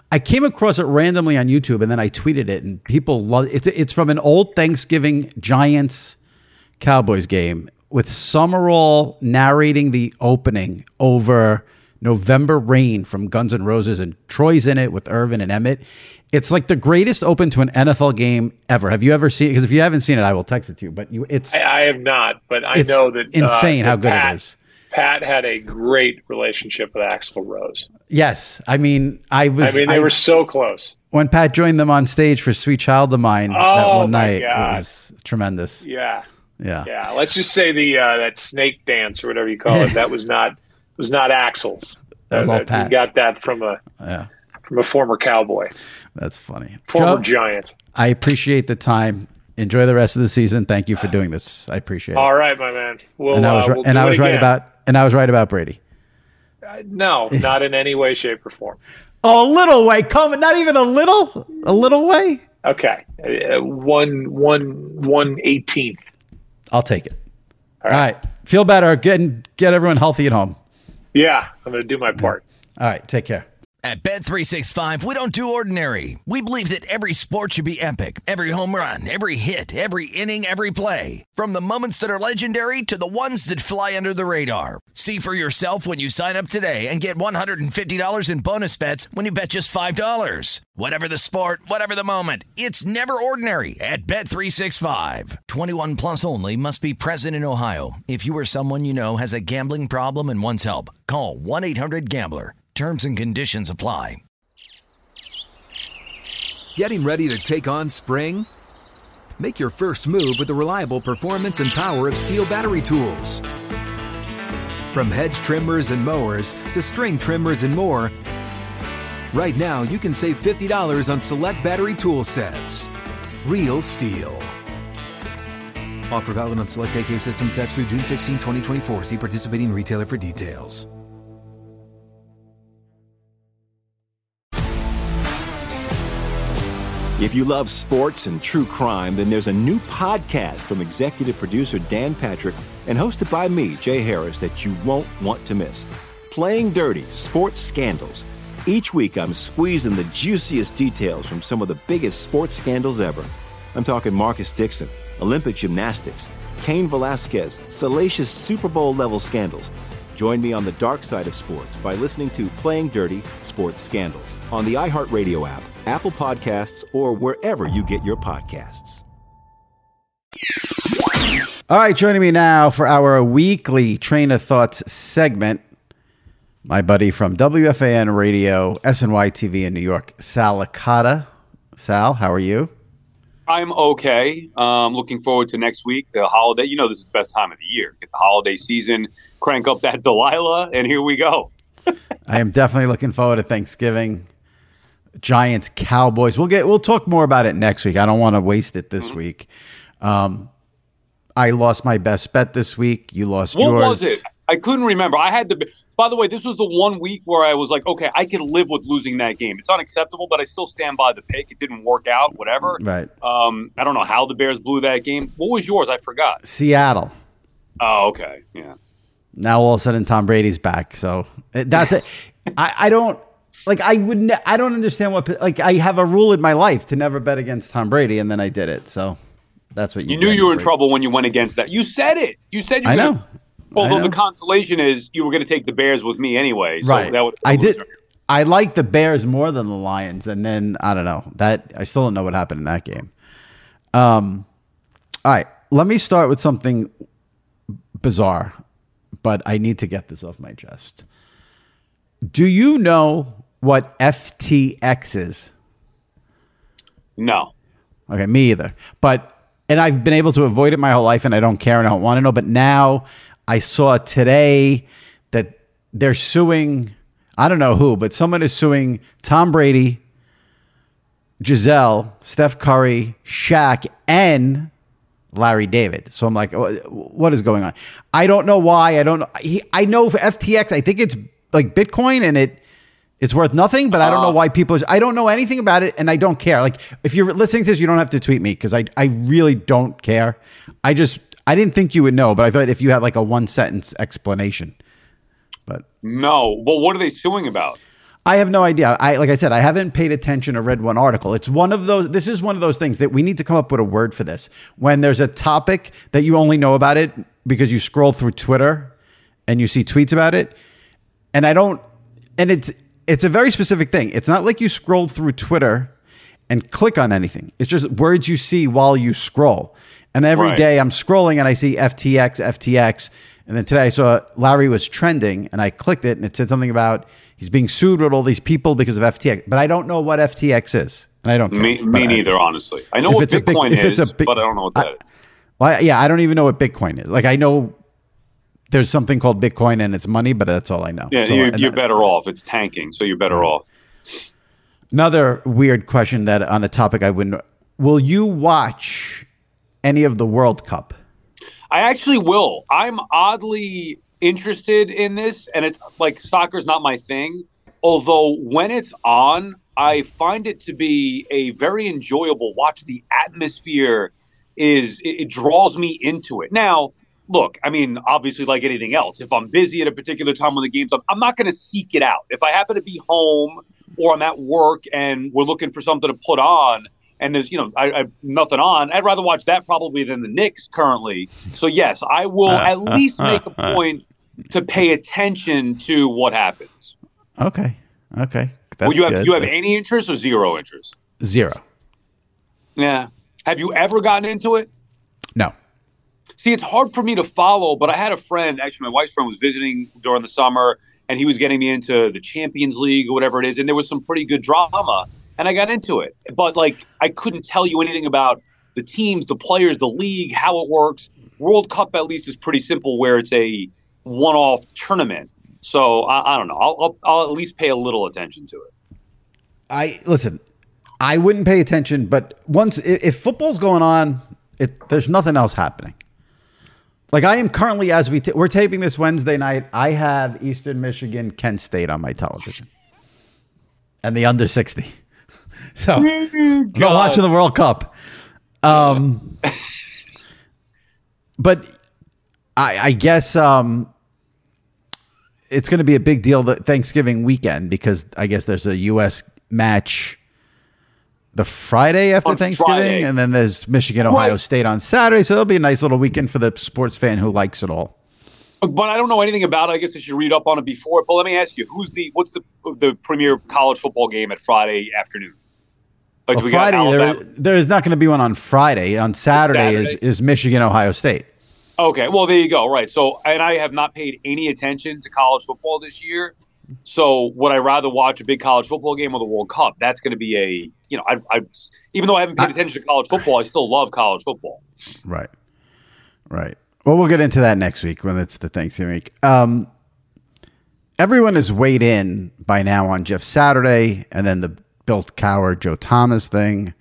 I came across it randomly on YouTube, and then I tweeted it, and people love it. It's, it's from an old Thanksgiving Giants Cowboys game with Summerall narrating the opening over November Rain from Guns N' Roses, and Troy's in it with Irvin and Emmett. It's like the greatest open to an N F L game ever. Have you ever seen it? Because if you haven't seen it, I will text it to you. But you, it's I, I have not, but I it's know that insane uh, how good Pat, it is. Pat had a great relationship with Axl Rose. Yes, I mean, I was. I mean, they I, were so close. When Pat joined them on stage for "Sweet Child of Mine" Oh, that one my night, God. it was tremendous. Yeah, Yeah, yeah. Let's just say the uh, that snake dance or whatever you call it, that was not was not Axl's. That was uh, all that- Pat. We got that from a yeah, from a former Cowboy, that's funny. former Joe, Giant. I appreciate the time. Enjoy the rest of the season. Thank you for doing this. I appreciate it. All right, my man. We'll, and I was uh, ri- we'll and do I it was right again. about and I was right about Brady. Uh, no, not in any way, shape, or form. Oh, a little way. Come, not even a little. A little way. Okay, uh, one one one eighteenth. I'll take it. All All right. right. Feel better. Get get everyone healthy at home. Yeah, I'm going to do my part. All right. Take care. At Bet three sixty-five, we don't do ordinary. We believe that every sport should be epic. Every home run, every hit, every inning, every play. From the moments that are legendary to the ones that fly under the radar. See for yourself when you sign up today and get one hundred fifty dollars in bonus bets when you bet just five dollars. Whatever the sport, whatever the moment, it's never ordinary at Bet three sixty-five. twenty-one plus only. Must be present in Ohio. If you or someone you know has a gambling problem and wants help, call one eight hundred gambler. Terms and conditions apply. Getting ready to take on spring? Make your first move with the reliable performance and power of Steel battery tools. From hedge trimmers and mowers to string trimmers and more, right now you can save fifty dollars on select battery tool sets. Real Steel. Offer valid on select A K system sets through June sixteenth, twenty twenty-four. See participating retailer for details. If you love sports and true crime, then there's a new podcast from executive producer Dan Patrick and hosted by me, Jay Harris, that you won't want to miss. Playing Dirty: Sports Scandals. Each week, I'm squeezing the juiciest details from some of the biggest sports scandals ever. I'm talking Marcus Dixon, Olympic gymnastics, Cain Velasquez, salacious Super Bowl-level scandals. Join me on the dark side of sports by listening to Playing Dirty: Sports Scandals on the iHeartRadio app, Apple Podcasts, or wherever you get your podcasts. All right, joining me now for our weekly Train of Thoughts segment, my buddy from W F A N Radio, S N Y T V in New York, Sal Licata. Sal, how are you? I'm okay. Um, looking forward to next week, the holiday. You know, this is the best time of the year. Get the holiday season, crank up that Delilah, and here we go. I am definitely looking forward to Thanksgiving. Giants, Cowboys. We'll get. We'll talk more about it next week. I don't want to waste it this mm-hmm. week. Um, I lost my best bet this week. You lost what yours. What was it? I couldn't remember. I had the. By the way, this was the one week where I was like, okay, I can live with losing that game. It's unacceptable, but I still stand by the pick. It didn't work out, whatever. Right. Um, I don't know how the Bears blew that game. What was yours? I forgot. Seattle. Oh, okay. Yeah. Now all of a sudden Tom Brady's back. So that's it. I, I don't like, I wouldn't, I don't understand what, like I have a rule in my life to never bet against Tom Brady. And then I did it. So that's what you You knew you were in trouble when you went against that. You said it. You said you I know. Gonna, although the consolation is you were going to take the Bears with me anyway. So right. That would I did. I like the Bears more than the Lions. And then I don't know that I still don't know what happened in that game. Um, all right, let me start with something bizarre, but I need to get this off my chest. Do you know what F T X is? No. Okay, me either. But and I've been able to avoid it my whole life, and I don't care and I don't want to know. But now I saw today that they're suing, I don't know who, but someone is suing Tom Brady, Giselle, Steph Curry, Shaq, and Larry David. So I'm like, what is going on? I don't know why. I don't know. He, I know for F T X, I think it's like Bitcoin and it it's worth nothing, but I don't know why people, I don't know anything about it and I don't care. Like if you're listening to this, you don't have to tweet me because I, I really don't care. I just, I didn't think you would know, but I thought if you had like a one sentence explanation. But no, well, what are they suing about? I have no idea. I like I said, I haven't paid attention or read one article. It's one of those. This is one of those things that we need to come up with a word for this. When there's a topic that you only know about it because you scroll through Twitter and you see tweets about it, and I don't. And it's it's a very specific thing. It's not like you scroll through Twitter and click on anything. It's just words you see while you scroll. And every Right. day I'm scrolling and I see F T X, F T X. And then today I saw Larry was trending and I clicked it and it said something about he's being sued with all these people because of F T X. But I don't know what F T X is. And I don't care. Me, But me I- neither, honestly. I know if what it's a big- Bitcoin if it's is, a big- but I don't know what that I- is. Well, I- yeah, I don't even know what Bitcoin is. Like I know there's something called Bitcoin and it's money, but that's all I know. Yeah, So- you're, and you're I- better off. It's tanking, so you're better off. Another weird question that on a topic I wouldn't. Will you watch any of the World Cup? I actually will. I'm oddly interested in this, and it's like soccer's not my thing. Although when it's on, I find it to be a very enjoyable watch. The atmosphere is it, it draws me into it. Now, look, I mean, obviously, like anything else, if I'm busy at a particular time when the game's on, I'm not going to seek it out. If I happen to be home or I'm at work and we're looking for something to put on, and there's, you know, I, I nothing on, I'd rather watch that probably than the Knicks currently. So, yes, I will at least make a point to pay attention to what happens. Okay. Okay. That's Would you have good. you have That's any interest or zero interest? zero? Yeah. Have you ever gotten into it? No. See, it's hard for me to follow, but I had a friend, actually my wife's friend was visiting during the summer, and he was getting me into the Champions League or whatever it is, and there was some pretty good drama, and I got into it. But, like, I couldn't tell you anything about the teams, the players, the league, how it works. World Cup, at least, is pretty simple where it's a one-off tournament. So, I, I don't know. I'll, I'll, I'll at least pay a little attention to it. I listen. I wouldn't pay attention, but once if, if football's going on, it, there's nothing else happening. Like I am currently, as we t- we're taping this Wednesday night, I have Eastern Michigan, Kent State on my television, and the under sixty. So I'm not watching the World Cup. Um, but I, I guess um, it's going to be a big deal that Thanksgiving weekend because I guess there's a U S match the Friday after On Thanksgiving, Friday. and then there's Michigan, Ohio Right. State on Saturday. So it'll be a nice little weekend for the sports fan who likes it all. But I don't know anything about it. I guess I should read up on it before. But let me ask you, who's the what's the the premier college football game at Friday afternoon? Like, Well, do we got Friday, there, Alabama? there is not going to be one on Friday. On Saturday, Is, Saturday? is Michigan, Ohio State. Okay, well there you go. Right. So, and I have not paid any attention to college football this year. So, would I rather watch a big college football game or the World Cup? That's going to be a you know, I, I even though I haven't paid I- attention to college football, I still love college football. Right. Right. Well, we'll get into that next week when it's the Thanksgiving week. Um, everyone has weighed in by now on Jeff Saturday and then the Bill Cowher, Joe Thomas thing,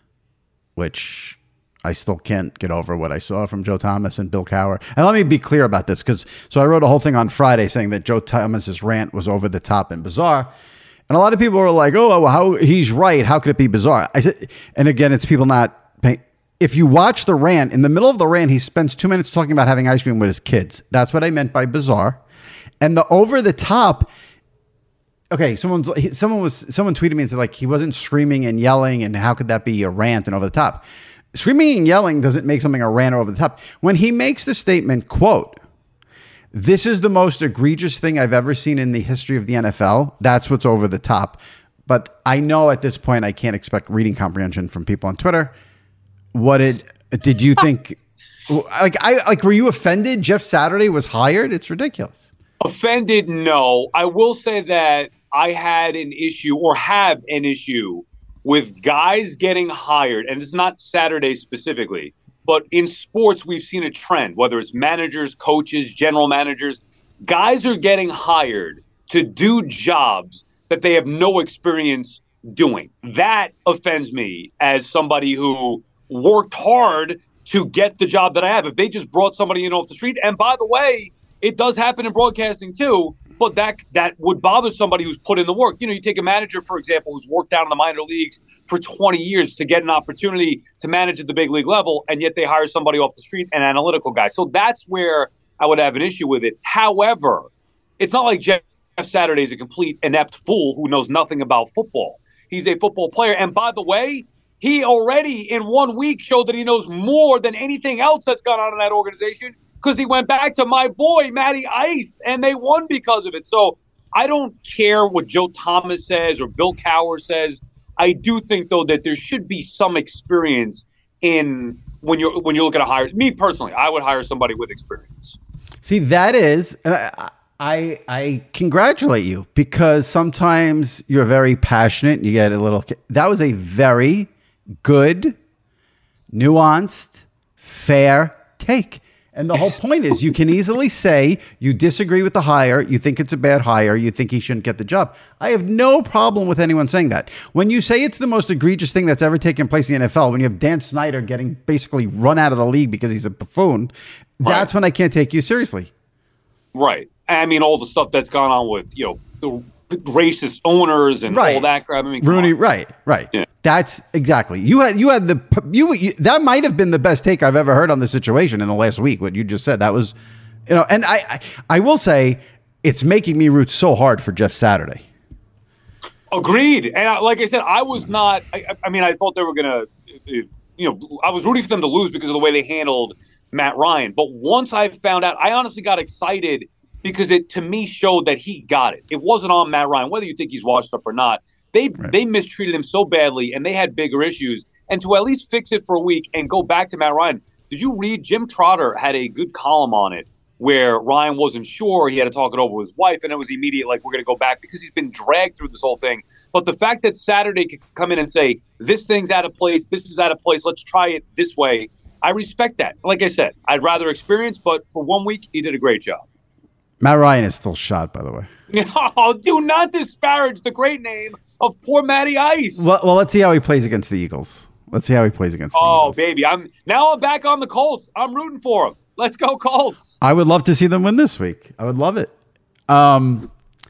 which I still can't get over what I saw from Joe Thomas and Bill Cowher. And let me be clear about this because so I wrote a whole thing on Friday saying that Joe Thomas's rant was over the top and bizarre. And a lot of people were like, oh, well, how he's right. How could it be bizarre? I said, and again, it's people not paying. If you watch the rant, in the middle of the rant, he spends two minutes talking about having ice cream with his kids. That's what I meant by bizarre. And the over the top. Okay, someone's someone was someone tweeted me and said like he wasn't screaming and yelling, and how could that be a rant and over the top? Screaming and yelling doesn't make something a rant or over the top. When he makes the statement, quote, "This is the most egregious thing I've ever seen in the history of the N F L," that's what's over the top. But I know at this point I can't expect reading comprehension from people on Twitter. What did did you think? Like I like were you offended? Jeff Saturday was hired. It's ridiculous. Offended? No. I will say that I had an issue or have an issue with guys getting hired, and it's not Saturday specifically, but in sports we've seen a trend, whether it's managers, coaches, general managers, guys are getting hired to do jobs that they have no experience doing. That offends me as somebody who worked hard to get the job that I have. If they just brought somebody in off the street, and by the way, it does happen in broadcasting too, but that that would bother somebody who's put in the work. You know, you take a manager, for example, who's worked down in the minor leagues for twenty years to get an opportunity to manage at the big league level, and yet they hire somebody off the street, an analytical guy. So that's where I would have an issue with it. However, it's not like Jeff Saturday is a complete inept fool who knows nothing about football. He's a football player. And by the way, he already in one week showed that he knows more than anything else that's gone on in that organization because he went back to my boy, Matty Ice, and they won because of it. So I don't care what Joe Thomas says or Bill Cowher says. I do think, though, that there should be some experience in when you're when you're looking to hire. Me personally, I would hire somebody with experience. See, that is, and I, I I congratulate you because sometimes you're very passionate and you get a little. That was a very good, nuanced, fair take. And the whole point is you can easily say you disagree with the hire, you think it's a bad hire, you think he shouldn't get the job. I have no problem with anyone saying that. When you say it's the most egregious thing that's ever taken place in the N F L, when you have Dan Snyder getting basically run out of the league because he's a buffoon, that's right. When I can't take you seriously. Right. I mean, all the stuff that's gone on with, you know, racist owners and right. all that crap. I mean, Rooney, on. right, right. Yeah. That's exactly. You had you had the you, you that might have been the best take I've ever heard on the situation in the last week. What you just said, that was, you know, and I I, I will say it's making me root so hard for Jeff Saturday. Agreed. And I, like I said, I was not. I, I mean, I thought they were gonna, you know, I was rooting for them to lose because of the way they handled Matt Ryan. But once I found out, I honestly got excited because it to me showed that he got it. It wasn't on Matt Ryan, whether you think he's washed up or not. They right. they mistreated him so badly, and they had bigger issues. And to at least fix it for a week and go back to Matt Ryan. Did you read? Jim Trotter had a good column on it where Ryan wasn't sure. He had to talk it over with his wife, and it was immediate, like, we're going to go back because he's been dragged through this whole thing. But the fact that Saturday could come in and say, this thing's out of place, this is out of place, let's try it this way, I respect that. Like I said, I'd rather experience, but for one week, he did a great job. Matt Ryan is still shot, by the way. Oh, do not disparage the great name of poor Matty Ice. Well, well, let's see how he plays against the Eagles. Let's see how he plays against oh, the Eagles. Oh, baby. I'm now I'm back on the Colts. I'm rooting for him. Let's go, Colts. I would love to see them win this week. I would love it. Um,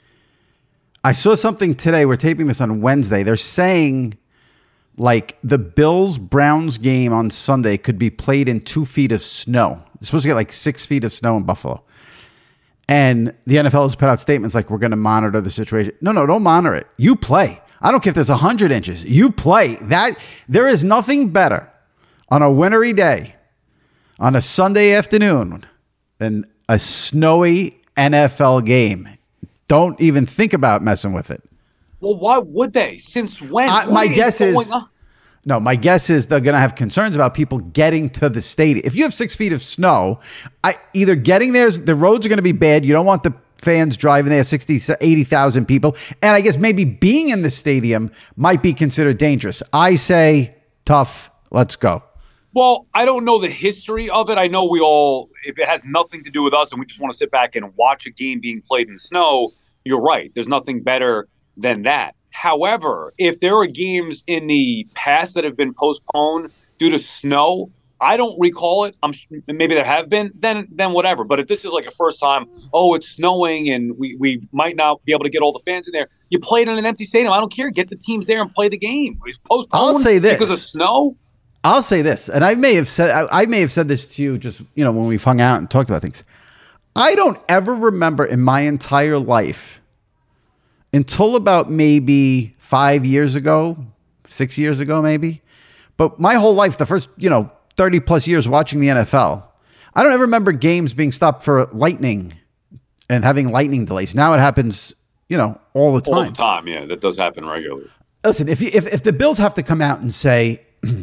I saw something today. We're taping this on Wednesday. They're saying, like, the Bills-Browns game on Sunday could be played in two feet of snow. It's supposed to get like six feet of snow in Buffalo. And the N F L has put out statements like, we're going to monitor the situation. No, no, don't monitor it. You play. I don't care if there's one hundred inches. You play. That there is nothing better on a wintry day, on a Sunday afternoon, than a snowy N F L game. Don't even think about messing with it. Well, why would they? Since when? I, my guess is... On? No, my guess is they're going to have concerns about people getting to the stadium. If you have six feet of snow, I either getting there, the roads are going to be bad. You don't want the fans driving there, sixty, eighty thousand people. And I guess maybe being in the stadium might be considered dangerous. I say, tough, let's go. Well, I don't know the history of it. I know we all, if it has nothing to do with us and we just want to sit back and watch a game being played in snow, you're right. There's nothing better than that. However, if there are games in the past that have been postponed due to snow, I don't recall it. I'm maybe there have been, then then whatever. But if this is like a first time, oh, it's snowing and we, we might not be able to get all the fans in there, you play it in an empty stadium. I don't care. Get the teams there and play the game. It's postponed I'll say this. because of snow. I'll say this, and I may have said I, I may have said this to you just, you know, when we've hung out and talked about things. I don't ever remember in my entire life, until about maybe five years ago, six years ago, maybe. But my whole life, the first, you know, thirty plus years watching the N F L, I don't ever remember games being stopped for lightning and having lightning delays. Now it happens, you know, all the time. All the time, yeah. That does happen regularly. Listen, if you, if, if the Bills have to come out and say,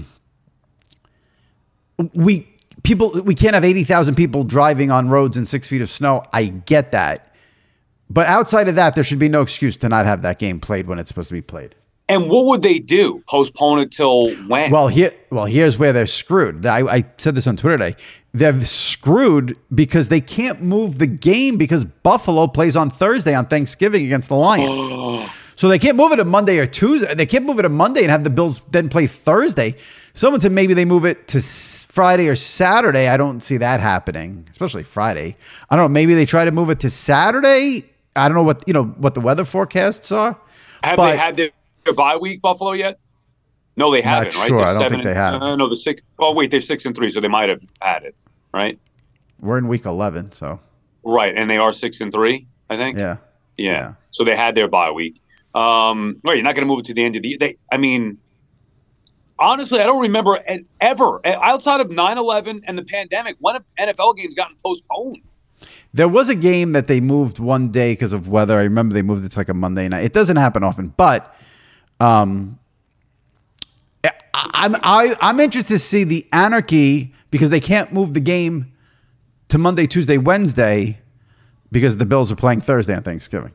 we people we can't have eighty thousand people driving on roads in six feet of snow, I get that. But outside of that, there should be no excuse to not have that game played when it's supposed to be played. And what would they do? Postpone it till when? Well, here, well, here's where they're screwed. I, I said this on Twitter today. They're screwed because they can't move the game because Buffalo plays on Thursday on Thanksgiving against the Lions. So they can't move it to Monday or Tuesday. They can't move it to Monday and have the Bills then play Thursday. Someone said maybe they move it to Friday or Saturday. I don't see that happening, especially Friday. I don't know. Maybe they try to move it to Saturday. I don't know what, you know, what the weather forecasts are. Have they had their bye week, Buffalo, yet? No, they haven't, right? Sure, They're I don't seven think they and, have. Uh, no, the six. Oh, wait, they're six and three, so they might have had it, right? We're in week eleven, so. Right, and they are six and three, I think. Yeah. Yeah. Yeah. So they had their bye week. Um, well, you're not going to move it to the end of the year. They, I mean, honestly, I don't remember ever, outside of nine eleven and the pandemic, when have N F L games gotten postponed? There was a game that they moved one day because of weather. I remember they moved it to like a Monday night. It doesn't happen often, but um, I'm I, I'm interested to see the anarchy because they can't move the game to Monday, Tuesday, Wednesday because the Bills are playing Thursday on Thanksgiving.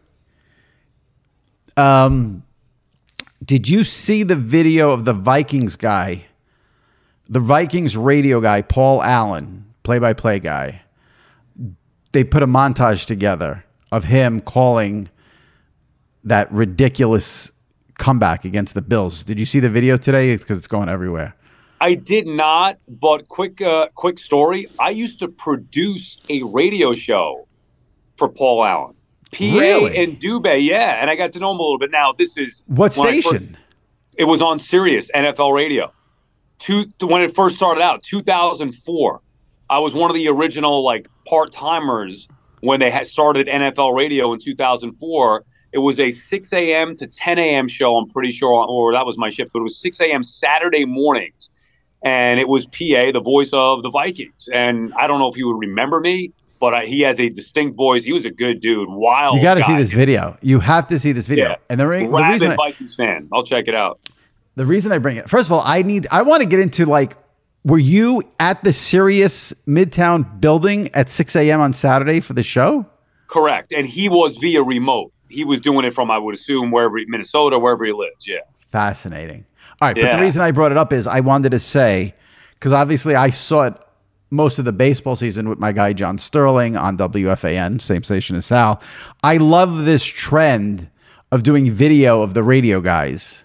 Um, did you see the video of the Vikings guy, the Vikings radio guy, Paul Allen, play-by-play guy? They put a montage together of him calling that ridiculous comeback against the Bills. Did you see the video today? It's because it's going everywhere. I did not, but quick, uh, quick story. I used to produce a radio show for Paul Allen, P A Really? and Dubé. Yeah, and I got to know him a little bit. Now this is What when I station? first- it was on Sirius N F L Radio. Two, when it first started out, two thousand four. I was one of the original like part timers when they had started N F L Radio in two thousand four. It was a six a.m. to ten a.m. show, I'm pretty sure, or that was my shift, but it was six a.m. Saturday mornings. And it was P A, the voice of the Vikings. And I don't know if he would remember me, but I, he has a distinct voice. He was a good dude. Wild. You got to guy. see this video. You have to see this video. Yeah. And the, re- the Rabid reason I, Vikings fan. I'll check it out. the reason I bring it, first of all, I need I want to get into like, were you at the Sirius Midtown building at six a.m. on Saturday for the show? Correct. And he was via remote. He was doing it from, I would assume, wherever Minnesota, wherever he lives. Yeah. Fascinating. All right, but Yeah. the reason I brought it up is I wanted to say, because obviously I saw it most of the baseball season with my guy John Sterling on W F A N, same station as Sal. I love this trend of doing video of the radio guys.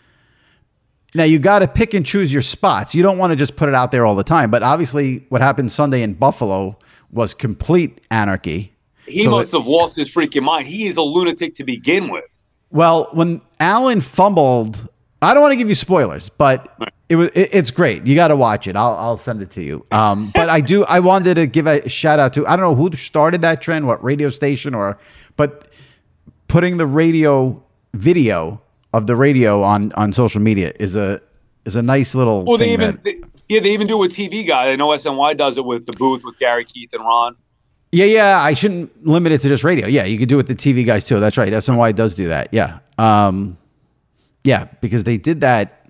Now, you got to pick and choose your spots. You don't want to just put it out there all the time. But obviously, what happened Sunday in Buffalo was complete anarchy. He So must it- have lost his freaking mind. He is a lunatic to begin with. Well, when Allen fumbled, I don't want to give you spoilers, but it was it, it's great. You got to watch it. I'll I'll send it to you. Um, but I do. I wanted to give a shout out to I don't know who started that trend, what radio station or, but putting the radio video of the radio on on social media is a is a nice little Well, they thing. even that, they, yeah, they even do it with T V guy. I know S N Y does it with the booth with Gary, Keith, and Ron. yeah, yeah. I shouldn't limit it to just radio. Yeah, you could do it with the T V guys too. That's right. S N Y does do that. Yeah. Um, yeah, because they did that.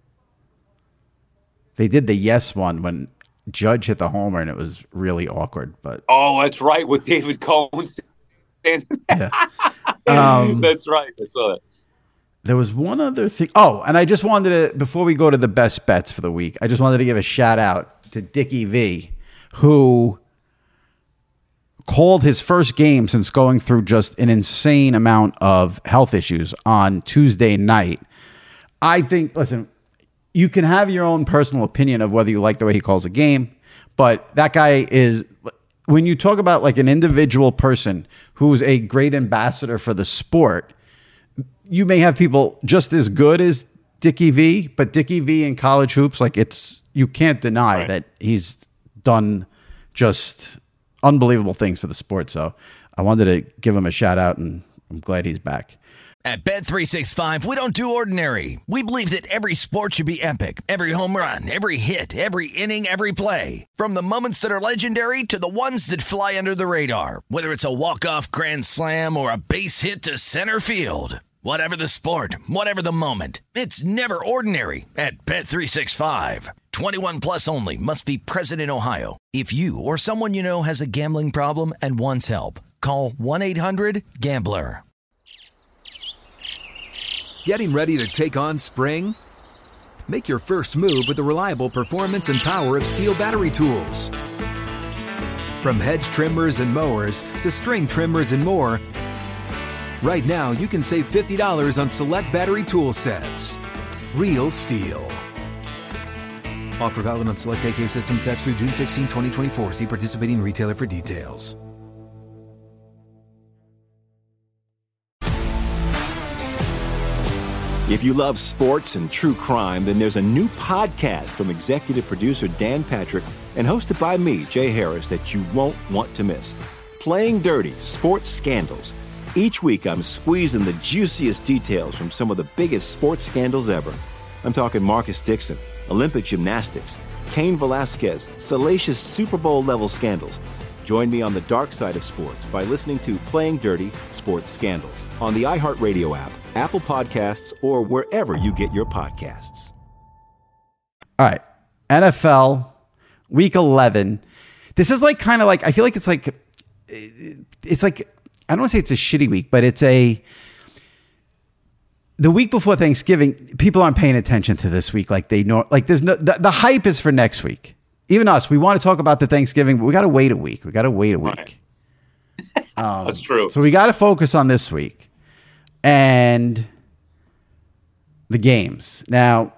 They did the yes one when Judge hit the homer, and it was really awkward. But Oh, that's right, with David Cohn. standing- yeah. Um, that's right. I saw that. There was one other thing. Oh, and I just wanted to, before we go to the best bets for the week, I just wanted to give a shout out to Dickie V, who called his first game since going through just an insane amount of health issues on Tuesday night. I think, listen, you can have your own personal opinion of whether you like the way he calls a game, but that guy is, when you talk about like an individual person who's a great ambassador for the sport, you may have people just as good as Dickie V, but Dickie V in college hoops, like it's, you can't deny Right. that he's done just unbelievable things for the sport. So I wanted to give him a shout out, and I'm glad he's back. At Bet three sixty-five, we don't do ordinary. We believe that every sport should be epic. Every home run, every hit, every inning, every play. From the moments that are legendary to the ones that fly under the radar. Whether it's a walk-off grand slam or a base hit to center field. Whatever the sport, whatever the moment. It's never ordinary at Bet three sixty-five. twenty-one plus only. Must be present in Ohio. If you or someone you know has a gambling problem and wants help, call one eight hundred gambler. Getting ready to take on spring? Make your first move with the reliable performance and power of Steel battery tools. From hedge trimmers and mowers to string trimmers and more, right now you can save fifty dollars on select battery tool sets. Real Steel. Offer valid on select A K system sets through June sixteenth, twenty twenty-four. See participating retailer for details. If you love sports and true crime, then there's a new podcast from executive producer Dan Patrick and hosted by me, Jay Harris, that you won't want to miss. Playing Dirty: Sports Scandals. Each week, I'm squeezing the juiciest details from some of the biggest sports scandals ever. I'm talking Marcus Dixon, Olympic gymnastics, Cain Velasquez, salacious Super Bowl-level scandals. Join me on the dark side of sports by listening to Playing Dirty Sports Scandals on the iHeartRadio app, Apple Podcasts, or wherever you get your podcasts. All right, N F L, Week eleven. This is like kind of like, I feel like it's like, it's like, I don't want to say it's a shitty week, but it's a, the week before Thanksgiving, people aren't paying attention to this week like they know, like there's no, the, the hype is for next week. Even us, we want to talk about the Thanksgiving, but we got to wait a week. We got to wait a week. Right. Um, That's true. So we got to focus on this week and the games. Now,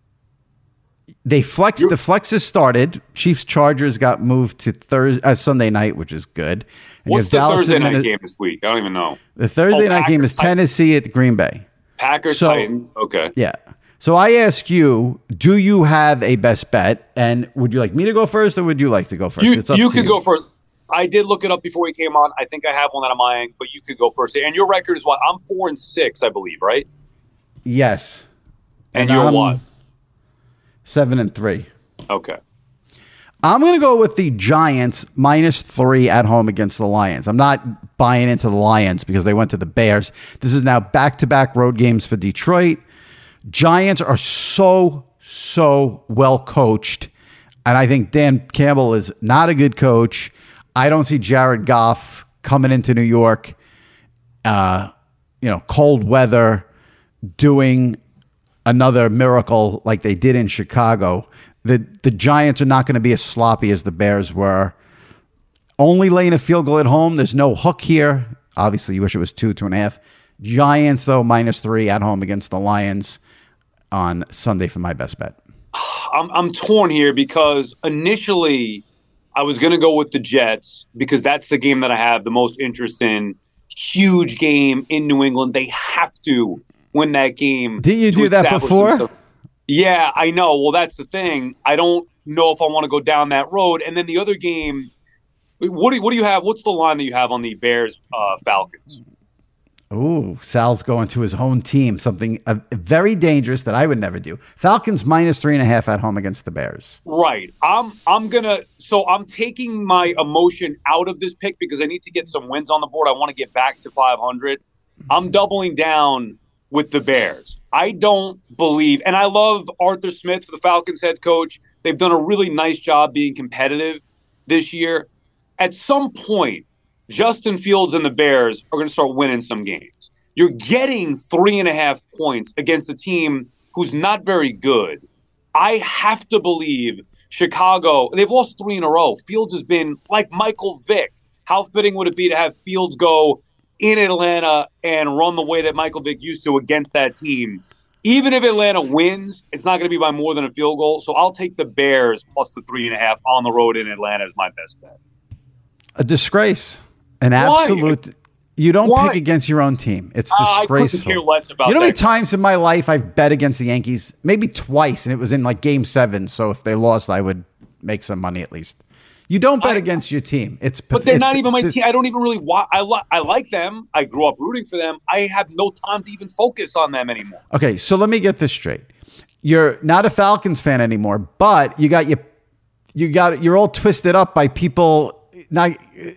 they flexed. You're, the flexes started. Chiefs Chargers got moved to Thursday, uh, Sunday night, which is good. And what's the Dallas Thursday night Minnesota, game this week? I don't even know. The Thursday oh, night Packers, game is Tennessee Titans. At Green Bay. Packers so, Titans. Okay. Yeah. So I ask you, do you have a best bet? And would you like me to go first, or would you like to go first? You, it's up you to could you. go first. I did look it up before we came on. I think I have one that I'm eyeing, but you could go first. And your record is what? I'm four and six, I believe, right? Yes. And, and you're I'm what? Seven and three. Okay. I'm going to go with the Giants minus three at home against the Lions. I'm not buying into the Lions because they went to the Bears. This is now back-to-back road games for Detroit. Giants are so, so well coached. And I think Dan Campbell is not a good coach. I don't see Jared Goff coming into New York, uh, you know, cold weather, doing another miracle like they did in Chicago. The the Giants are not going to be as sloppy as the Bears were. Only laying a field goal at home. There's no hook here. Obviously, you wish it was two, two and a half. Giants, though, minus three at home against the Lions on Sunday for my best bet. I'm I'm torn here because initially I was going to go with the Jets because that's the game that I have the most interest in. Huge game in New England. They have to win that game. Did you do that before? Themselves. Yeah, I know. Well, that's the thing. I don't know if I want to go down that road. And then the other game, what do, what do you have? What's the line that you have on the Bears uh, Falcons? Ooh, Sal's going to his own team, something uh, very dangerous that I would never do. Falcons minus three and a half at home against the Bears. Right. I'm I'm gonna so I'm taking my emotion out of this pick because I need to get some wins on the board. I want to get back to five hundred. I'm doubling down with the Bears. I don't believe, and I love Arthur Smith, the Falcons head coach. They've done a really nice job being competitive this year. At some point, Justin Fields and the Bears are going to start winning some games. You're getting three and a half points against a team who's not very good. I have to believe Chicago, they've lost three in a row. Fields has been like Michael Vick. How fitting would it be to have Fields go in Atlanta and run the way that Michael Vick used to against that team? Even if Atlanta wins, it's not going to be by more than a field goal. So I'll take the Bears plus the three and a half on the road in Atlanta as my best bet. A disgrace. An absolute. Why? You don't Why? pick against your own team. It's uh, disgraceful. I couldn't care less about you know how many that. times in my life I've bet against the Yankees? Maybe twice, and it was in like game seven. So if they lost, I would make some money at least. You don't bet I, against your team. It's but they're it's, not even my it's, team. I don't even really want. I li- I like them. I grew up rooting for them. I have no time to even focus on them anymore. Okay, so let me get this straight. You're not a Falcons fan anymore, but you got your you got you're all twisted up by people not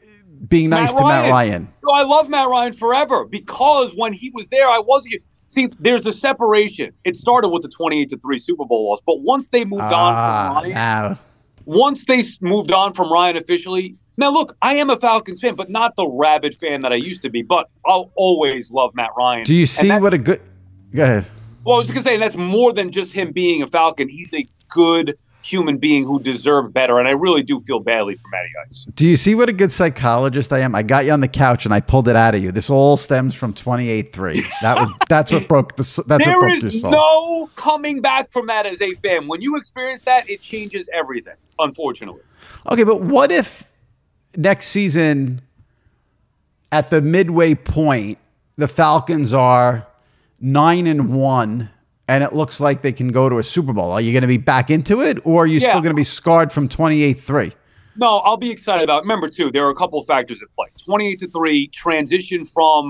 being nice Matt to Ryan. Matt Ryan. No, I love Matt Ryan forever because when he was there, I wasn't. See, there's a separation. It started with the twenty-eight to three Super Bowl loss, but once they moved ah, on from Ryan, now. once they moved on from Ryan officially. Now, look, I am a Falcons fan, but not the rabid fan that I used to be. But I'll always love Matt Ryan. Do you see what a good? Go ahead. Well, I was just gonna say that's more than just him being a Falcon. He's a good human being who deserved better, and I really do feel badly for Matty Ice. Do you see what a good psychologist I am? I got you on the couch and I pulled it out of you. This all stems from twenty-eight three. That was that's what broke the that's there what broke your is soul. no coming back from that as a fan. When you experience that, it changes everything. Unfortunately. Okay, but what if next season, at the midway point, the Falcons are nine and one? And it looks like they can go to a Super Bowl. Are you going to be back into it, or are you yeah. still going to be scarred from twenty-eight three? No, I'll be excited about it. Remember, too, there are a couple of factors at play. twenty-eight to three, transition from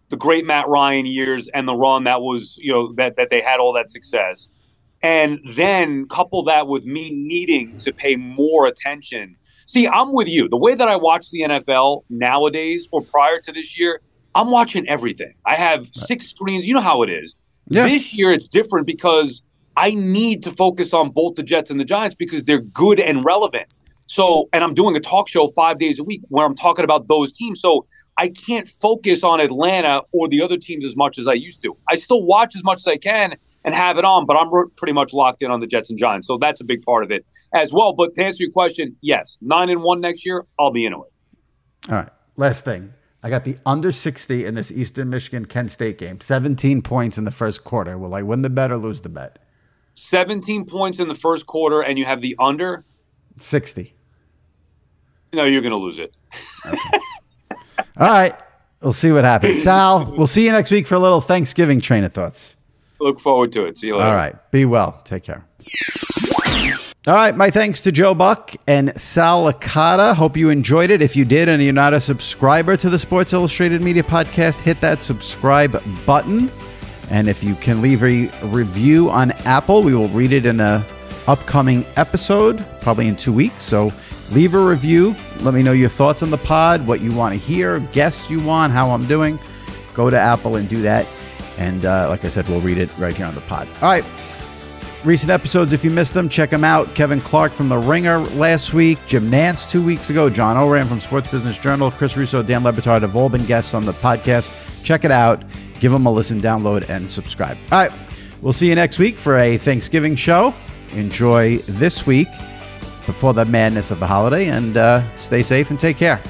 the great Matt Ryan years and the run that was, you know, that, that they had all that success. And then couple that with me needing to pay more attention. See, I'm with you. The way that I watch the N F L nowadays or prior to this year, I'm watching everything. I have six screens. You know how it is. Yeah. This year it's different because I need to focus on both the Jets and the Giants because they're good and relevant. So, and I'm doing a talk show five days a week where I'm talking about those teams. So I can't focus on Atlanta or the other teams as much as I used to. I still watch as much as I can and have it on, but I'm pretty much locked in on the Jets and Giants. So that's a big part of it as well. But to answer your question, yes, nine and one next year, I'll be into it. All right. Last thing. I got the under sixty in this Eastern Michigan Kent State game. seventeen points in the first quarter. Will I win the bet or lose the bet? seventeen points in the first quarter, and you have the under? sixty. No, you're going to lose it. Okay. All right. We'll see what happens. Sal, we'll see you next week for a little Thanksgiving train of thoughts. Look forward to it. See you later. All right. Be well. Take care. All right. My thanks to Joe Buck and Sal Licata. Hope you enjoyed it. If you did and you're not a subscriber to the Sports Illustrated Media Podcast, hit that subscribe button. And if you can leave a review on Apple, we will read it in a upcoming episode, probably in two weeks. So leave a review. Let me know your thoughts on the pod, what you want to hear, guests you want, how I'm doing. Go to Apple and do that. And uh, like I said, we'll read it right here on the pod. All right. Recent episodes, if you missed them, check them out. Kevin Clark from The Ringer last week. Jim Nantz two weeks ago. John Oram from Sports Business Journal. Chris Russo, Dan Le Batard have all been guests on the podcast. Check it out. Give them a listen, download, and subscribe. All right. We'll see you next week for a Thanksgiving show. Enjoy this week before the madness of the holiday, and uh, stay safe and take care.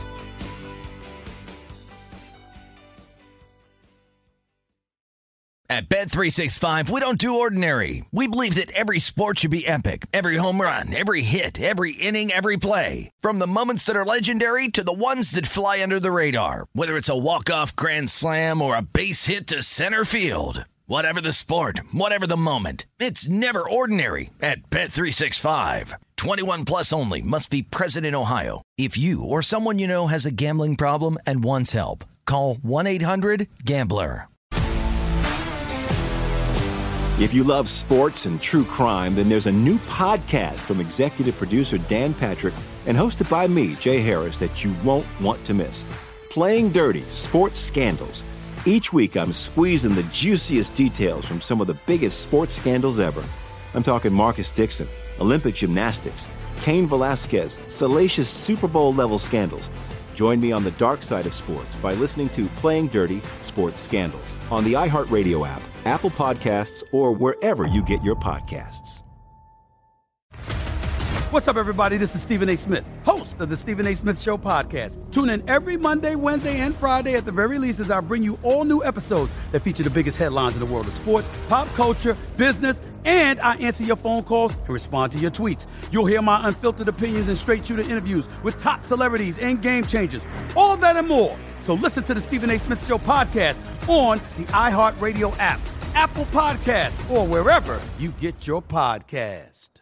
At Bet three sixty-five, we don't do ordinary. We believe that every sport should be epic. Every home run, every hit, every inning, every play. From the moments that are legendary to the ones that fly under the radar. Whether it's a walk-off grand slam or a base hit to center field. Whatever the sport, whatever the moment. It's never ordinary at Bet three sixty-five. twenty-one plus only. Must be present in Ohio. If you or someone you know has a gambling problem and wants help, call one eight hundred gambler. If you love sports and true crime, then there's a new podcast from executive producer Dan Patrick and hosted by me, Jay Harris, that you won't want to miss. Playing Dirty: Sports Scandals. Each week, I'm squeezing the juiciest details from some of the biggest sports scandals ever. I'm talking Marcus Dixon, Olympic gymnastics, Cain Velasquez, salacious Super Bowl-level scandals. Join me on the dark side of sports by listening to Playing Dirty: Sports Scandals on the iHeartRadio app, Apple Podcasts, or wherever you get your podcasts. What's up, everybody? This is Stephen A. Smith, host of the Stephen A. Smith Show podcast. Tune in every Monday, Wednesday, and Friday at the very least as I bring you all new episodes that feature the biggest headlines in the world of sports, pop culture, business, and I answer your phone calls and respond to your tweets. You'll hear my unfiltered opinions and straight-shooter interviews with top celebrities and game changers. All that and more. So listen to the Stephen A. Smith Show podcast on the iHeartRadio app, Apple Podcasts, or wherever you get your podcast.